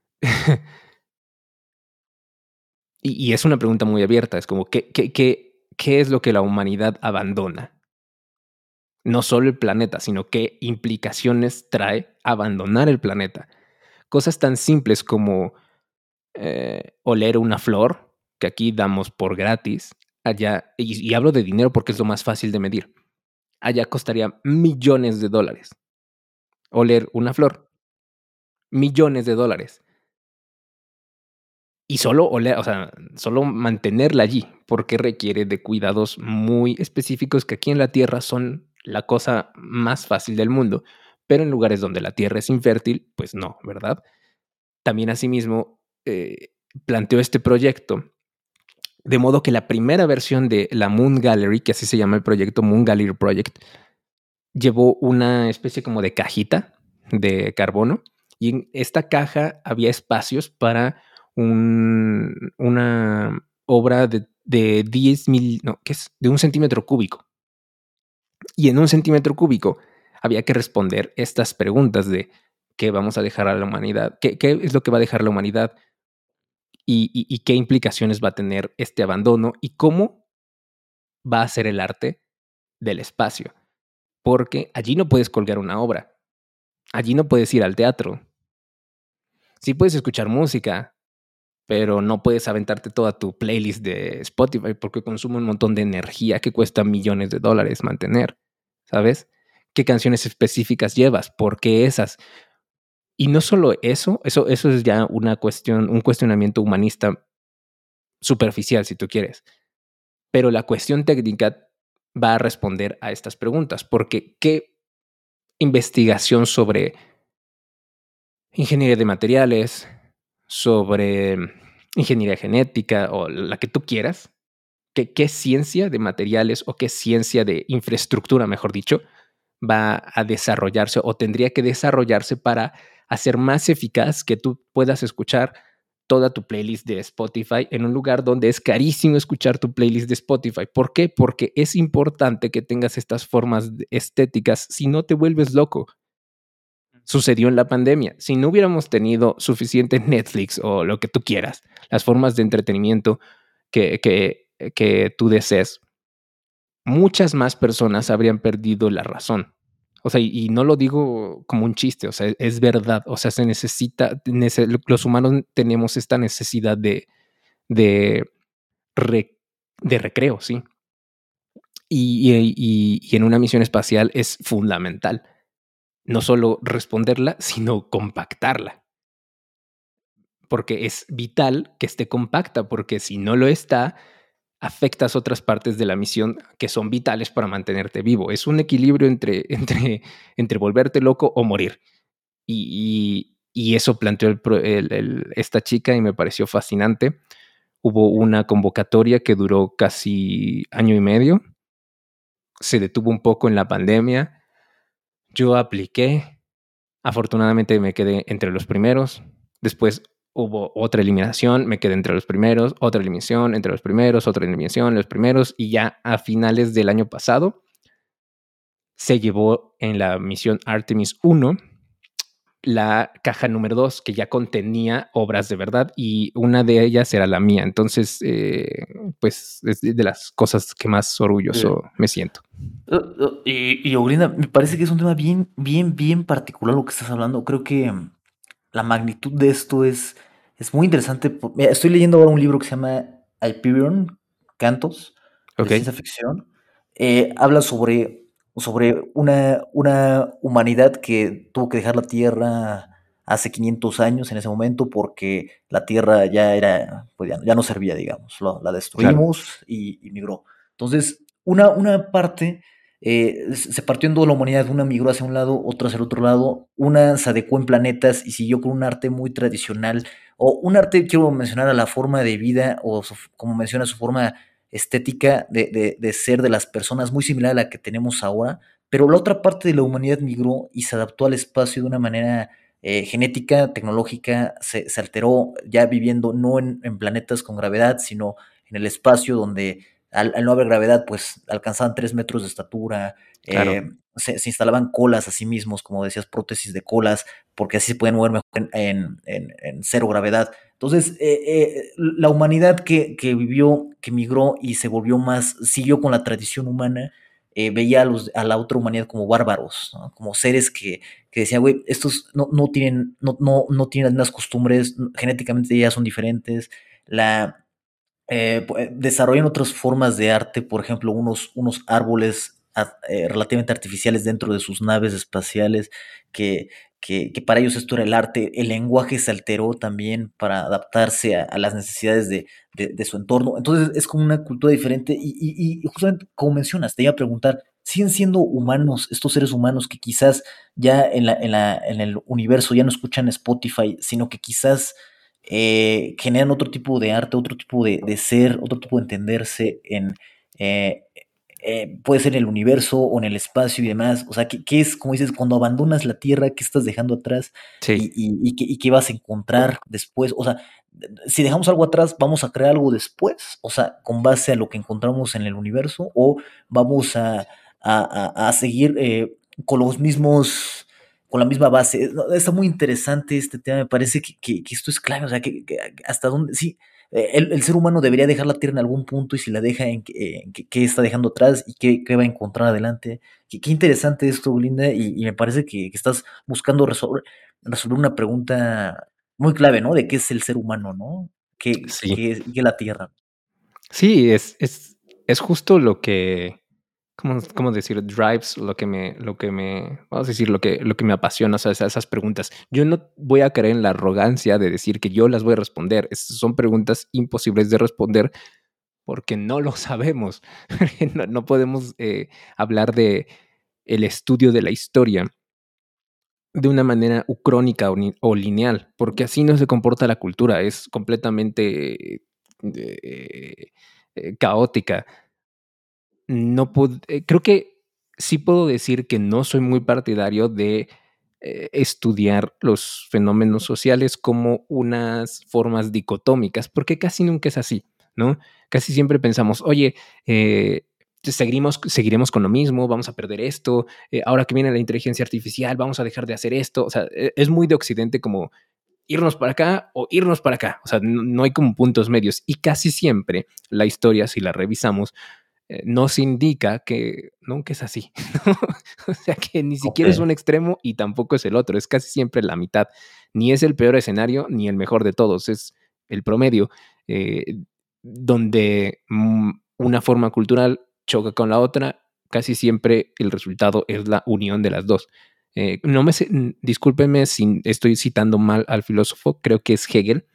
Speaker 1: Y es una pregunta muy abierta, es como, ¿qué es lo que la humanidad abandona? No solo el planeta, sino qué implicaciones trae abandonar el planeta. Cosas tan simples como oler una flor, que aquí damos por gratis, allá, y hablo de dinero porque es lo más fácil de medir, allá costaría millones de dólares. Oler una flor, millones de dólares. Y solo oler, o sea, solo mantenerla allí, porque requiere de cuidados muy específicos que aquí en la Tierra son la cosa más fácil del mundo, pero en lugares donde la Tierra es infértil, pues no, ¿verdad? También asimismo planteó este proyecto, de modo que la primera versión de la Moon Gallery, que así se llama el proyecto Moon Gallery Project, llevó una especie como de cajita de carbono y en esta caja había espacios para una obra de 10 mil, no, ¿qué es? De 1 centímetro cúbico. Y en 1 centímetro cúbico había que responder estas preguntas de qué vamos a dejar a la humanidad, qué es lo que va a dejar la humanidad y qué implicaciones va a tener este abandono y cómo va a ser el arte del espacio. Porque allí no puedes colgar una obra, allí no puedes ir al teatro. Sí puedes escuchar música, pero no puedes aventarte toda tu playlist de Spotify porque consume un montón de energía que cuesta millones de dólares mantener, ¿sabes? ¿Qué canciones específicas llevas? ¿Por qué esas? Y no solo eso es ya una cuestión, un cuestionamiento humanista superficial, si tú quieres. Pero la cuestión técnica va a responder a estas preguntas, porque ¿qué investigación sobre ingeniería de materiales, sobre ingeniería genética o la que tú quieras. ¿Qué ciencia de materiales o qué ciencia de infraestructura, mejor dicho, va a desarrollarse o tendría que desarrollarse para hacer más eficaz que tú puedas escuchar toda tu playlist de Spotify en un lugar donde es carísimo escuchar tu playlist de Spotify? ¿Por qué? Porque es importante que tengas estas formas estéticas, si no te vuelves loco. Sucedió en la pandemia. Si no hubiéramos tenido suficiente Netflix o lo que tú quieras, las formas de entretenimiento que tú desees, muchas más personas habrían perdido la razón. O sea, y no lo digo como un chiste, o sea, es verdad. O sea, se necesita, los humanos tenemos esta necesidad de, re- de recreo, ¿sí? Y en una misión espacial es fundamental no solo responderla, sino compactarla, porque es vital que esté compacta, porque si no lo está, afectas otras partes de la misión que son vitales para mantenerte vivo. Es un equilibrio entre volverte loco o morir. Y eso planteó esta chica y me pareció fascinante. Hubo una convocatoria que duró casi año y medio. Se detuvo un poco en la pandemia. Yo apliqué. Afortunadamente me quedé entre los primeros. Después hubo otra eliminación, me quedé entre los primeros, otra eliminación, entre los primeros, otra eliminación, los primeros, y ya a finales del año pasado se llevó en la misión Artemis 1 la caja número 2 que ya contenía obras de verdad y una de ellas era la mía. Entonces, pues es de las cosas que más orgulloso me siento.
Speaker 2: Y Olinda, me parece que es un tema bien, bien, bien particular lo que estás hablando. Creo que la magnitud de esto es muy interesante. Mira, estoy leyendo ahora un libro que se llama Hyperion, Cantos, de
Speaker 1: Ok,
Speaker 2: ciencia ficción. Habla sobre una humanidad que tuvo que dejar la Tierra hace 500 años en ese momento porque la Tierra ya era, pues ya no servía, digamos. La
Speaker 1: claro,
Speaker 2: destruimos y migró. Entonces, una parte se partió en toda la humanidad, una migró hacia un lado, otra hacia el otro lado, una se adecuó en planetas y siguió con un arte muy tradicional, o un arte, quiero mencionar, a la forma de vida, o como menciona, su forma estética de ser de las personas, muy similar a la que tenemos ahora, pero la otra parte de la humanidad migró y se adaptó al espacio de una manera genética, tecnológica, se alteró ya viviendo no en planetas con gravedad, sino en el espacio donde al no haber gravedad, pues alcanzaban 3 metros de estatura,
Speaker 1: claro,
Speaker 2: se instalaban colas a sí mismos, como decías, prótesis de colas, porque así se pueden mover mejor en cero gravedad. Entonces, la humanidad que vivió, que migró y se volvió más, siguió con la tradición humana, veía a la otra humanidad como bárbaros, ¿no? Como seres que decían, güey, estos no tienen las mismas costumbres, genéticamente ya son diferentes, la desarrollan otras formas de arte, por ejemplo, unos árboles relativamente artificiales dentro de sus naves espaciales, que, que para ellos esto era el arte. El lenguaje se alteró también para adaptarse a las necesidades de su entorno. Entonces es como una cultura diferente y justamente como mencionas, te iba a preguntar, ¿siguen siendo humanos estos seres humanos que quizás ya en el universo ya no escuchan Spotify, sino que quizás generan otro tipo de arte, otro tipo de ser, otro tipo de entenderse eh, puede ser en el universo o en el espacio y demás? O sea, ¿qué es, como dices, cuando abandonas la Tierra, qué estás dejando atrás
Speaker 1: sí,
Speaker 2: y qué vas a encontrar después? O sea, si dejamos algo atrás, ¿vamos a crear algo después? O sea, con base a lo que encontramos en el universo, o vamos a seguir con los mismos, con la misma base. No, está muy interesante este tema, me parece que esto es clave, o sea, que hasta dónde, sí, el ser humano debería dejar la Tierra en algún punto, y si la deja, qué está dejando atrás y qué va a encontrar adelante. Qué interesante esto, Linda, y me parece que estás buscando resolver una pregunta muy clave, ¿no? De qué es el ser humano, ¿no?
Speaker 1: sí.
Speaker 2: ¿Qué es la Tierra?
Speaker 1: Sí, es justo lo que, ¿cómo decir? Drives vamos a decir, lo que me apasiona, o sea, esas preguntas. Yo no voy a caer en la arrogancia de decir que yo las voy a responder. Son preguntas imposibles de responder porque no lo sabemos. No podemos hablar de el estudio de la historia de una manera ucrónica o lineal, porque así no se comporta la cultura, es completamente caótica. No creo que sí puedo decir que no soy muy partidario de estudiar los fenómenos sociales como unas formas dicotómicas, porque casi nunca es así, ¿no? Casi siempre pensamos, oye, seguiremos con lo mismo, vamos a perder esto, ahora que viene la inteligencia artificial, vamos a dejar de hacer esto. O sea, es muy de Occidente como irnos para acá o irnos para acá. O sea, no hay como puntos medios. Y casi siempre la historia, si la revisamos, nos indica que nunca es así, ¿no? O sea, que ni siquiera es
Speaker 2: Okey.
Speaker 1: un extremo y tampoco es el otro, es casi siempre la mitad. Ni es el peor escenario ni el mejor de todos, es el promedio, eh, donde una forma cultural choca con la otra, casi siempre el resultado es la unión de las dos. No me sé, discúlpenme si estoy citando mal al filósofo, creo que es Hegel,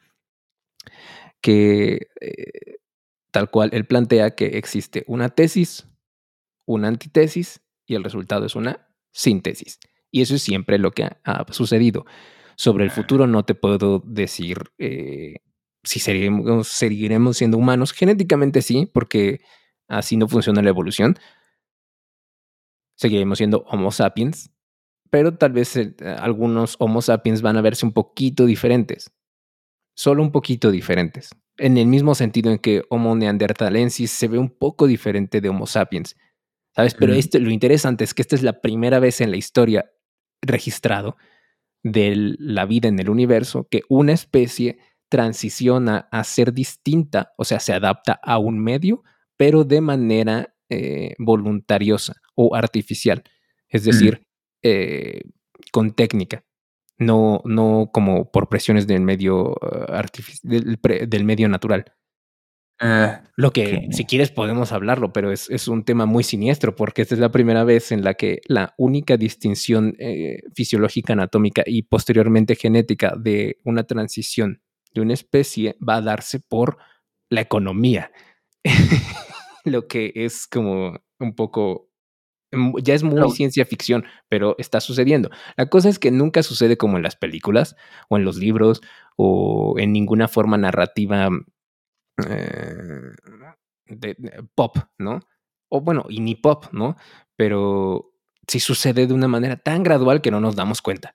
Speaker 1: que tal cual, él plantea que existe una tesis, una antítesis y el resultado es una síntesis. Y eso es siempre lo que ha sucedido. Sobre el futuro no te puedo decir si seguiremos siendo humanos. Genéticamente sí, porque así no funciona la evolución. Seguiremos siendo Homo sapiens, pero tal vez algunos Homo sapiens van a verse un poquito diferentes, solo un poquito diferentes. En el mismo sentido en que Homo neanderthalensis se ve un poco diferente de Homo sapiens, ¿sabes? Pero
Speaker 2: Ujú.
Speaker 1: lo interesante es que esta es la primera vez en la historia registrado de la vida en el universo que una especie transiciona a ser distinta, o sea, se adapta a un medio, pero de manera voluntariosa o artificial, es
Speaker 2: Mm.
Speaker 1: decir, con técnica, no como por presiones del medio del medio natural. Lo que,
Speaker 2: Okey.
Speaker 1: si quieres, podemos hablarlo, pero es un tema muy siniestro, porque esta es la primera vez en la que la única distinción fisiológica, anatómica y posteriormente genética de una transición de una especie va a darse por la economía. Lo que es como un poco, ya es muy
Speaker 2: Claro.
Speaker 1: ciencia ficción, pero está sucediendo. La cosa es que nunca sucede como en las películas o en los libros o en ninguna forma narrativa eh, de pop, ¿no? O bueno, y ni pop, ¿no? Pero sí sucede de una manera tan gradual que no nos damos cuenta.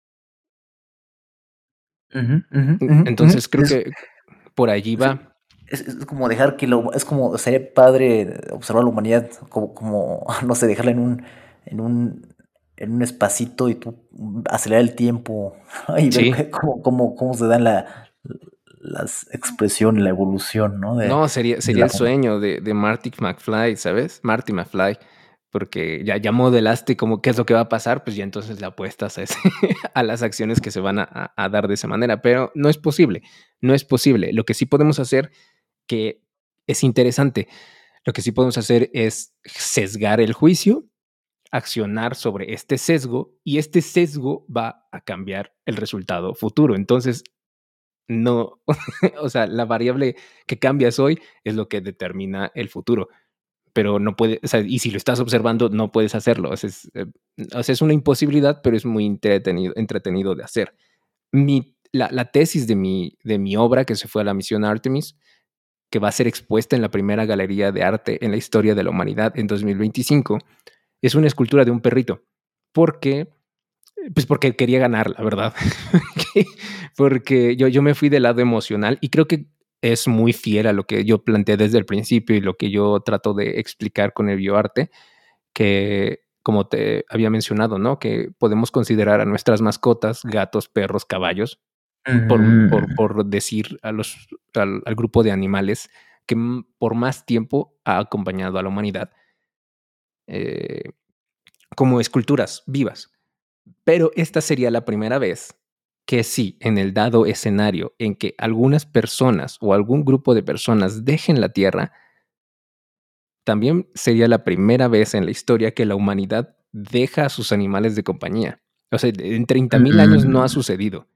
Speaker 2: Ujú, ujú, ujú, ujú.
Speaker 1: Entonces, creo que por allí
Speaker 2: Es
Speaker 1: va.
Speaker 2: es como dejar que lo es como sería padre observar la humanidad como, no sé, dejarla en un en un espacito y tú, acelerar el tiempo y ver
Speaker 1: Sí.
Speaker 2: que cómo se dan las expresiones, la evolución, ¿no?
Speaker 1: No,
Speaker 2: De
Speaker 1: sería
Speaker 2: la
Speaker 1: el
Speaker 2: huma
Speaker 1: sueño de Marty McFly, ¿sabes? Marty McFly, porque ya modelaste como qué es lo que va a pasar, pues ya entonces le apuestas a ese a las acciones que se van a dar de esa manera, pero no es posible, no es posible. Lo que sí podemos hacer, que es interesante, lo que sí podemos hacer es sesgar el juicio, accionar sobre este sesgo y este sesgo va a cambiar el resultado futuro. Entonces, no, o sea, la variable que cambias hoy es lo que determina el futuro, pero no puede, o sea, y si lo estás observando, no puedes hacerlo. O sea, es una imposibilidad, pero es muy entretenido de hacer. La tesis de mi obra, que se fue a la misión Artemis, que va a ser expuesta en la primera galería de arte en la historia de la humanidad en 2025, es una escultura de un perrito. Porque, pues porque quería ganar, la verdad. Porque yo me fui del lado emocional y creo que es muy fiel a lo que yo planteé desde el principio y lo que yo trato de explicar con el bioarte, que como te había mencionado, ¿no? Que podemos considerar a nuestras mascotas, gatos, perros, caballos,
Speaker 2: Ujú.
Speaker 1: por decir al grupo de animales que por más tiempo ha acompañado a la humanidad, eh, como esculturas vivas. Pero esta sería la primera vez que sí, en el dado escenario en que algunas personas o algún grupo de personas dejen la Tierra, también sería la primera vez en la historia que la humanidad deja a sus animales de compañía. O sea, en 30,000 años no ha
Speaker 2: Mm.
Speaker 1: sucedido.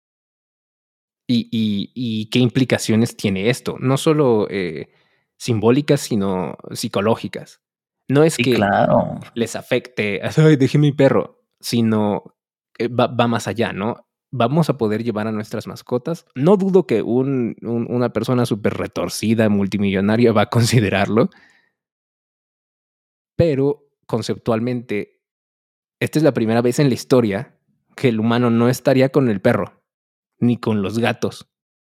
Speaker 1: ¿Y qué implicaciones tiene esto? No solo simbólicas, sino psicológicas. No es
Speaker 2: Sí,
Speaker 1: que
Speaker 2: claro.
Speaker 1: les afecte, ay, dejé mi perro, sino va más allá, ¿no? Vamos a poder llevar a nuestras mascotas. No dudo que una persona súper retorcida, multimillonaria, va a considerarlo, pero conceptualmente, esta es la primera vez en la historia que el humano no estaría con el perro, ni con los gatos.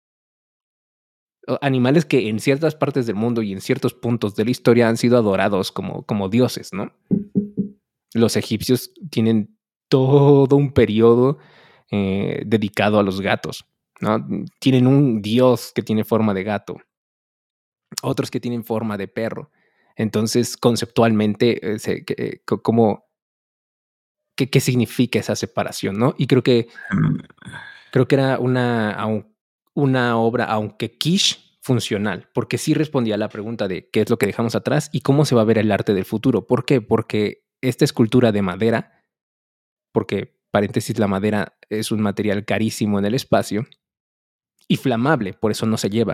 Speaker 1: Animales que en ciertas partes del mundo y en ciertos puntos de la historia han sido adorados como dioses, ¿no? Los egipcios tienen todo un periodo dedicado a los gatos, ¿no? Tienen un dios que tiene forma de gato, otros que tienen forma de perro. Entonces, conceptualmente, ¿cómo, qué significa esa separación, no? Y creo que era una obra, aunque quiche, funcional, porque sí respondía a la pregunta de qué es lo que dejamos atrás y cómo se va a ver el arte del futuro. ¿Por qué? Porque esta escultura de madera, porque, paréntesis, la madera es un material carísimo en el espacio y flamable, por eso no se lleva.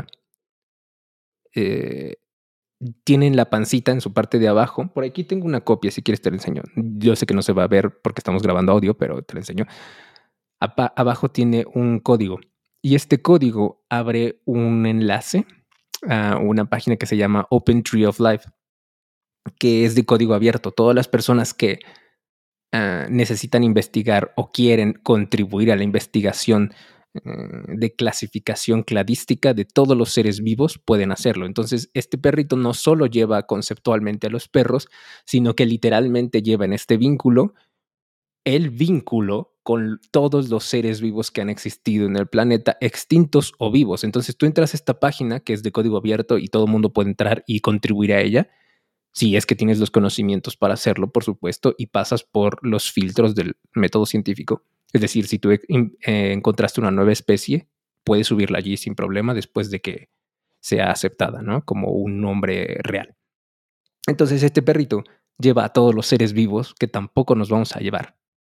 Speaker 1: Eh, Tienen la pancita en su parte de abajo. Por aquí tengo una copia, si quieres te la enseño. Yo sé que no se va a ver porque estamos grabando audio, pero te la enseño. Abajo tiene un código y este código abre un enlace a una página que se llama Open Tree of Life, que es de código abierto. Todas las personas que necesitan investigar o quieren contribuir a la investigación de clasificación cladística de todos los seres vivos pueden hacerlo. Entonces, este perrito no solo lleva conceptualmente a los perros, sino que literalmente lleva en este vínculo el vínculo con todos los seres vivos que han existido en el planeta, extintos o vivos. Entonces tú entras a esta página que es de código abierto y todo el mundo puede entrar y contribuir a ella, si es que tienes los conocimientos para hacerlo, por supuesto, y pasas por los filtros del método científico. Es decir, si tú encontraste una nueva especie, puedes subirla allí sin problema después de que sea aceptada, ¿no? Como un nombre real. Entonces este perrito lleva a todos los seres vivos que tampoco nos vamos a llevar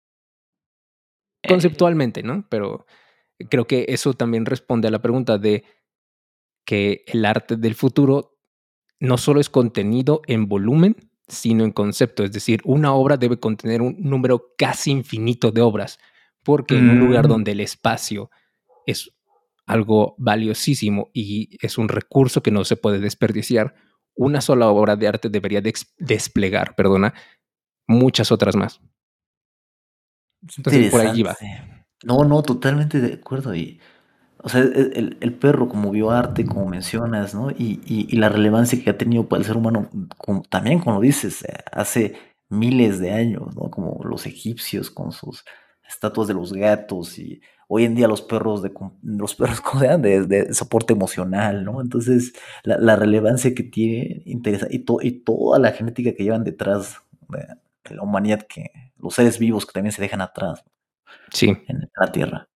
Speaker 2: Eh,
Speaker 1: conceptualmente, ¿no? Pero creo que eso también responde a la pregunta de que el arte del futuro no solo es contenido en volumen, sino en concepto. Es decir, una obra debe contener un número casi infinito de obras, porque en un lugar
Speaker 2: mm,
Speaker 1: donde el espacio es algo valiosísimo y es un recurso que no se puede desperdiciar, una sola obra de arte debería desplegar, perdona, muchas otras más.
Speaker 2: qué
Speaker 1: Entonces, por ahí va.
Speaker 2: interesante. No, no, totalmente de acuerdo. Y, o sea, el perro como bioarte, como mencionas, ¿no? Y la relevancia que ha tenido para el ser humano, también como dices, hace miles de años, ¿no? Como los egipcios con sus estatuas de los gatos y hoy en día los perros los perros ¿cómo se llaman? De soporte emocional, ¿no? Entonces, la relevancia que tiene interesa y toda la genética que llevan detrás de la humanidad, que los seres vivos que también se dejan atrás
Speaker 1: Sí.
Speaker 2: en la Tierra.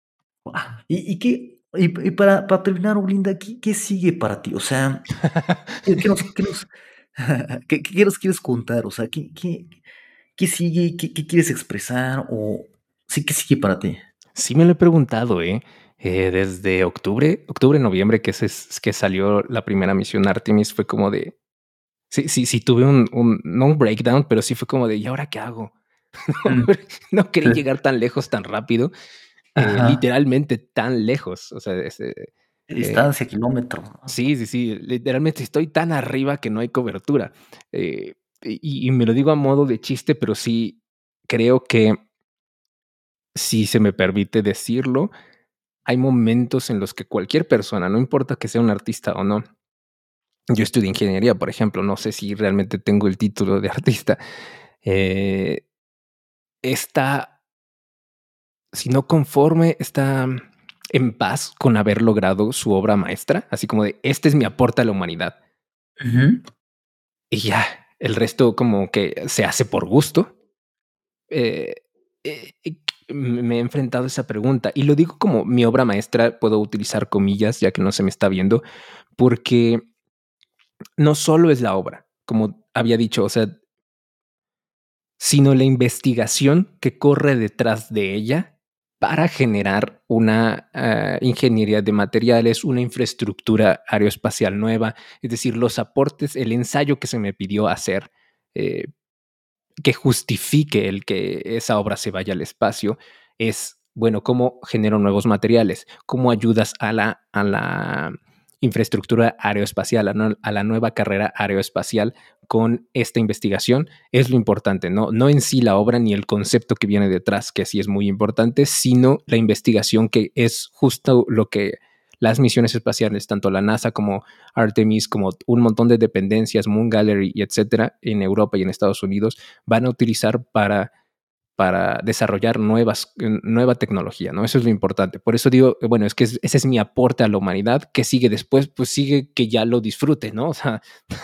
Speaker 2: Y para terminar, Olinda, ¿qué sigue para ti? O sea, ¿qué nos qué nos quieres contar? O sea, ¿qué sigue? ¿Qué quieres expresar? O sí, ¿qué sigue para ti?
Speaker 1: Sí me lo he preguntado, ¿eh? Desde octubre, noviembre, que salió la primera misión Artemis, fue como de... Sí, sí, sí, tuve no un breakdown, pero sí fue como de, ¿y ahora qué hago?
Speaker 2: Mm,
Speaker 1: No
Speaker 2: sí.
Speaker 1: quería llegar tan lejos tan rápido,
Speaker 2: Ajá.
Speaker 1: literalmente tan lejos. O sea, eh,
Speaker 2: Distancia, kilómetros, ¿no?
Speaker 1: sí, sí, sí, literalmente estoy tan arriba que no hay cobertura. Y me lo digo a modo de chiste, pero sí creo que, si se me permite decirlo, hay momentos en los que cualquier persona, no importa que sea un artista o no, yo estudié ingeniería, por ejemplo, no sé si realmente tengo el título de artista, eh, está, si no conforme, está en paz con haber logrado su obra maestra, así como de, este es mi aporte a la humanidad.
Speaker 2: Ujú.
Speaker 1: Y ya, el resto como que se hace por gusto. Eh, Me he enfrentado a esa pregunta y lo digo como mi obra maestra, puedo utilizar comillas ya que no se me está viendo, porque no solo es la obra, como había dicho, o sea, sino la investigación que corre detrás de ella para generar una ingeniería de materiales, una infraestructura aeroespacial nueva, es decir, los aportes, el ensayo que se me pidió hacer, eh, que justifique el que esa obra se vaya al espacio es, bueno, cómo genero nuevos materiales, cómo ayudas a la infraestructura aeroespacial, a la nueva carrera aeroespacial con esta investigación, es lo importante, ¿no? No en sí la obra ni el concepto que viene detrás, que sí es muy importante, sino la investigación que es justo lo que las misiones espaciales, tanto la NASA como Artemis, como un montón de dependencias, Moon Gallery y etcétera, en Europa y en Estados Unidos, van a utilizar para desarrollar nueva tecnología, ¿no? Eso es lo importante. Por eso digo, bueno, es que ese es mi aporte a la humanidad. ¿Qué sigue después? Pues sigue que ya lo disfrute, ¿no? O sea,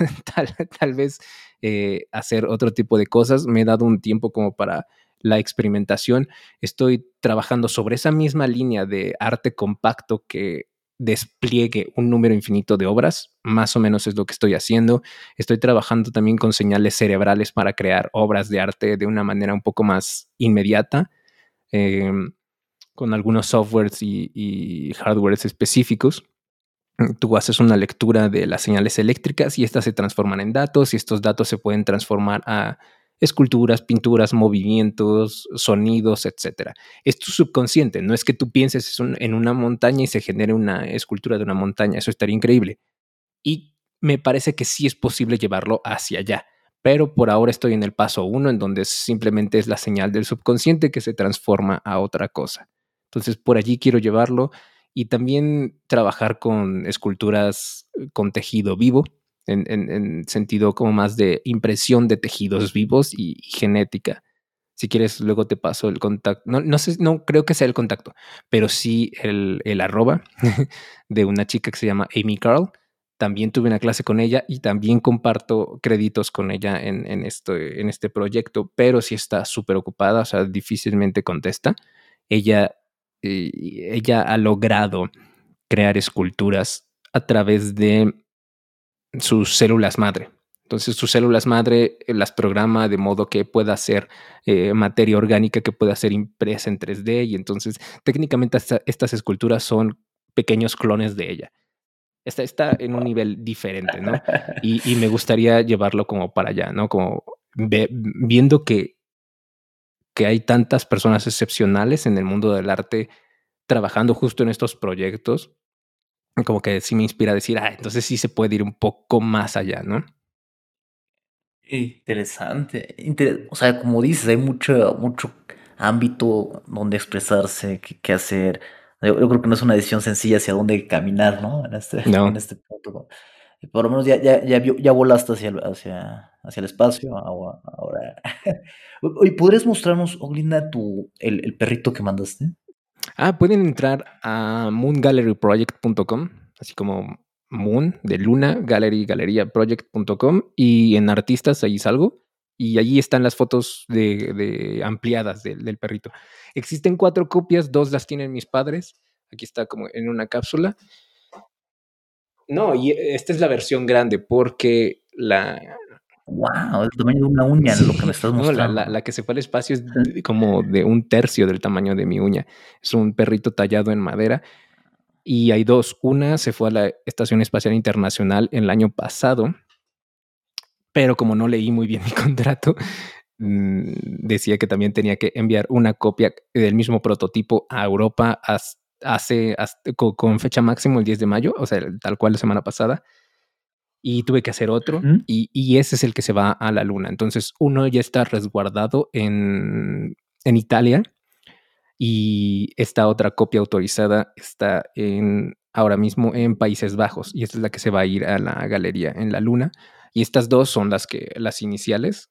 Speaker 1: tal vez hacer otro tipo de cosas. Me he dado un tiempo como para la experimentación. Estoy trabajando sobre esa misma línea de arte compacto que despliegue un número infinito de obras. Más o menos es lo que estoy haciendo. Estoy trabajando también con señales cerebrales para crear obras de arte de una manera un poco más inmediata, eh, con algunos softwares y hardwares específicos. Tú haces una lectura de las señales eléctricas y estas se transforman en datos y estos datos se pueden transformar a esculturas, pinturas, movimientos, sonidos, etcétera. Es tu subconsciente, no es que tú pienses en una montaña y se genere una escultura de una montaña, eso estaría increíble. Y me parece que sí es posible llevarlo hacia allá. Pero por ahora estoy en el paso uno, en donde simplemente es la señal del subconsciente que se transforma a otra cosa. Entonces, por allí quiero llevarlo y también trabajar con esculturas con tejido vivo, en sentido como más de impresión de tejidos vivos y genética. Si quieres, luego te paso el contacto. No, no sé, no creo que sea el contacto, pero sí el arroba de una chica que se llama Amy Carl. También tuve una clase con ella y también comparto créditos con ella en este proyecto, pero sí está súper ocupada, o sea, difícilmente contesta. Ella, eh, ella ha logrado crear esculturas a través de sus células madre. Entonces, sus células madre las programa de modo que pueda ser materia orgánica que pueda ser impresa en 3D y entonces técnicamente estas esculturas son pequeños clones de ella. Está en un nivel diferente, ¿no? Y me gustaría llevarlo como para allá, ¿no? Como viendo que hay tantas personas excepcionales en el mundo del arte trabajando justo en estos proyectos, como que sí me inspira a decir, ah, entonces sí se puede ir un poco más allá, ¿no?
Speaker 2: Interesante. O sea, como dices, hay mucho ámbito donde expresarse, qué hacer. Yo creo que no es una decisión sencilla hacia dónde caminar, ¿no? En
Speaker 1: No.
Speaker 2: este punto. Por lo menos ya volaste hacia el espacio. Ahora. Oye, ¿podrías mostrarnos, Oglinda, el perrito que mandaste?
Speaker 1: Ah, pueden entrar a moongalleryproject.com, así como Moon de Luna, Gallery, galeriaproject.com y en artistas ahí salgo y allí están las fotos de ampliadas del perrito. Existen 4 copias, 2 las tienen mis padres. Aquí está como en una cápsula. No, y esta es la versión grande porque
Speaker 2: Wow, el tamaño de una uña, lo que me
Speaker 1: sí,
Speaker 2: estás
Speaker 1: no,
Speaker 2: mostrando.
Speaker 1: la que se fue al espacio es como de un tercio del tamaño de mi uña. Es un perrito tallado en madera. Y hay dos. Una se fue a la Estación Espacial Internacional el año pasado, pero como no leí muy bien mi contrato, decía que también tenía que enviar una copia del mismo prototipo a Europa con fecha máximo el 10 de mayo, o sea, tal cual la semana pasada, y tuve que hacer otro,
Speaker 2: Ujú.
Speaker 1: y ese es el que se va a la Luna. Entonces, uno ya está resguardado en Italia y esta otra copia autorizada está ahora mismo en Países Bajos y esta es la que se va a ir a la galería en la Luna. Y estas dos son las iniciales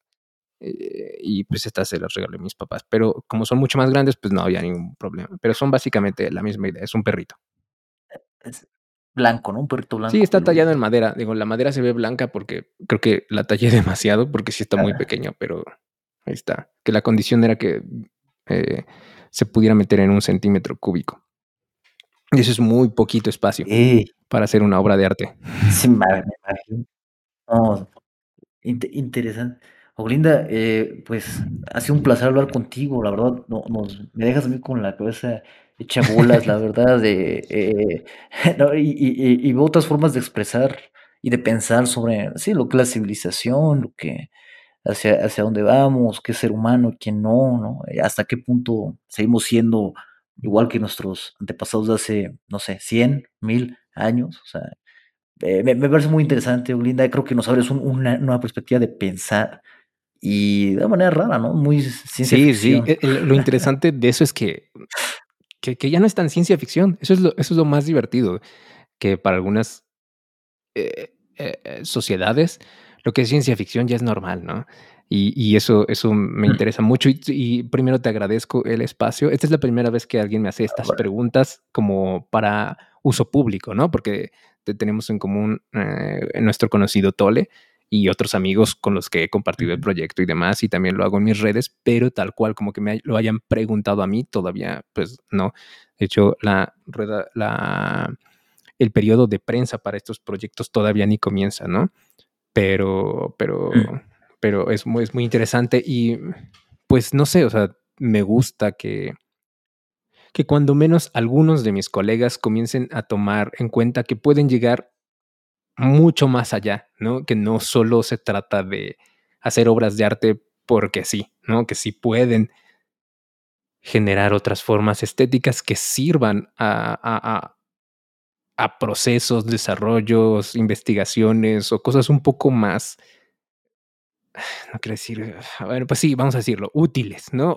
Speaker 1: y pues estas se las regalé a mis papás. Pero como son mucho más grandes, pues no había ningún problema. Pero son básicamente la misma idea, es un perrito.
Speaker 2: Es blanco, ¿no? Un perrito
Speaker 1: Sí,
Speaker 2: blanco,
Speaker 1: está tallado
Speaker 2: peludo.
Speaker 1: en madera. Digo, la madera se ve blanca porque creo que la tallé demasiado porque sí está muy
Speaker 2: Ah,
Speaker 1: pequeño, pero ahí está. Que la condición era que eh, se pudiera meter en 1 centímetro cúbico. Y eso es muy poquito espacio para hacer una obra de arte.
Speaker 2: sí, me imagino. No, interesante. Olinda, pues ha sido un placer hablar contigo, la verdad, me dejas a mí con la cabeza hecha bolas, la verdad, no, y veo otras formas de expresar y de pensar sobre, sí, lo que es la civilización, hacia dónde vamos, qué es ser humano, quién no, ¿no? Hasta qué punto seguimos siendo igual que nuestros antepasados de hace, no sé, 100, 1000 años. O sea, me parece muy interesante, Linda. Creo que nos abres una nueva perspectiva de pensar y de una manera rara, ¿no? Muy ciencia
Speaker 1: Sí, sí,
Speaker 2: ficción.
Speaker 1: lo interesante de eso es que ya no es tan ciencia ficción. Eso es lo más divertido, que para algunas sociedades, lo que es ciencia ficción ya es normal, ¿no? Y eso me
Speaker 2: Mm,
Speaker 1: interesa mucho. Y primero te agradezco el espacio. Esta es la primera vez que alguien me hace estas
Speaker 2: bueno,
Speaker 1: preguntas como para uso público, ¿no? Porque tenemos en común nuestro conocido Tole y otros amigos con los que he compartido el
Speaker 2: ujú,
Speaker 1: proyecto y demás, y también lo hago en mis redes, pero tal cual como que lo hayan preguntado a mí, todavía, pues no. De hecho, el periodo de prensa para estos proyectos todavía ni comienza, ¿no? Pero, pero,
Speaker 2: mm,
Speaker 1: pero es muy interesante y pues no sé, o sea, me gusta que cuando menos algunos de mis colegas comiencen a tomar en cuenta que pueden llegar mucho más allá, ¿no? Que no solo se trata de hacer obras de arte porque sí, ¿no? Que sí pueden generar otras formas estéticas que sirvan a procesos, desarrollos, investigaciones o cosas un poco más, no quiero decir, bueno, pues sí, vamos a decirlo, útiles, ¿no?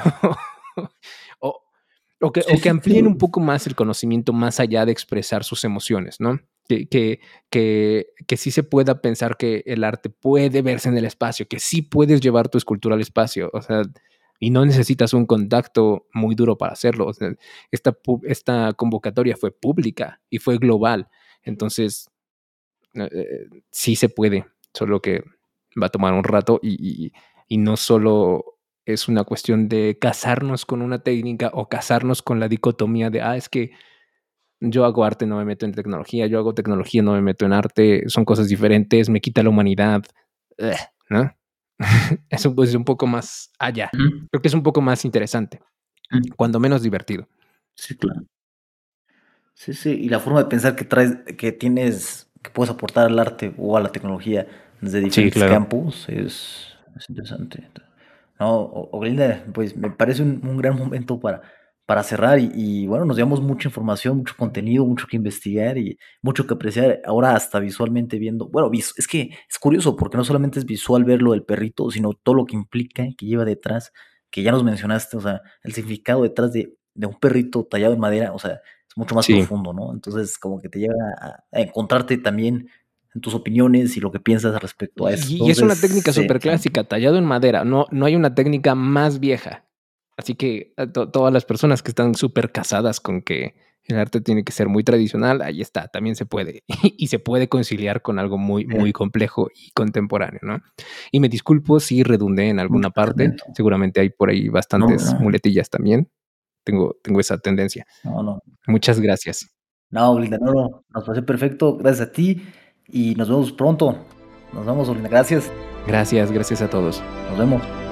Speaker 1: O,
Speaker 2: sí,
Speaker 1: o que
Speaker 2: sí, sí,
Speaker 1: amplíen un poco más el conocimiento más allá de expresar sus emociones, ¿no? Que sí se pueda pensar que el arte puede verse en el espacio, que sí puedes llevar tu escultura al espacio, o sea, y no necesitas un contacto muy duro para hacerlo. O sea, esta convocatoria fue pública y fue global. Entonces, sí se puede, solo que va a tomar un rato y no solo es una cuestión de casarnos con una técnica o casarnos con la dicotomía de, es que yo hago arte, no me meto en tecnología, yo hago tecnología, no me meto en arte, son cosas diferentes, me quita la humanidad, eh, ¿no? Eso pues es un poco más allá.
Speaker 2: ujú,
Speaker 1: Creo que es un poco más interesante,
Speaker 2: mm.
Speaker 1: cuando menos divertido.
Speaker 2: Sí, claro. Sí, sí, y la forma de pensar que traes, que tienes, que puedes aportar al arte o a la tecnología desde
Speaker 1: Sí,
Speaker 2: diferentes
Speaker 1: claro.
Speaker 2: campos es interesante. No, Olinda, pues me parece un gran momento para cerrar y bueno, nos llevamos mucha información, mucho contenido, mucho que investigar y mucho que apreciar. Ahora hasta visualmente viendo, bueno, es que es curioso porque no solamente es visual ver lo del perrito, sino todo lo que implica, que lleva detrás, que ya nos mencionaste, o sea, el significado detrás de un perrito tallado en madera, o sea, es mucho más
Speaker 1: Sí.
Speaker 2: profundo, ¿no? Entonces, como que te lleva a encontrarte también en tus opiniones y lo que piensas respecto a eso.
Speaker 1: Y es una
Speaker 2: Entonces,
Speaker 1: técnica
Speaker 2: sí,
Speaker 1: súper
Speaker 2: o sea,
Speaker 1: clásica, tallado en madera. No hay una técnica más vieja. Así que todas las personas que están súper casadas con que el arte tiene que ser muy tradicional, ahí está, también se puede. Y se puede conciliar con algo muy, muy complejo y contemporáneo, ¿no? Y me disculpo si redundé en
Speaker 2: mucho
Speaker 1: alguna parte.
Speaker 2: pensamiento.
Speaker 1: Seguramente hay por ahí
Speaker 2: No,
Speaker 1: bastantes
Speaker 2: no,
Speaker 1: muletillas también. Tengo esa tendencia.
Speaker 2: no, no.
Speaker 1: Muchas gracias.
Speaker 2: No, Linda, no, no, nos parece perfecto. Gracias a ti y nos vemos pronto. Nos vemos, Linda. Gracias.
Speaker 1: Gracias, gracias a todos.
Speaker 2: Nos vemos.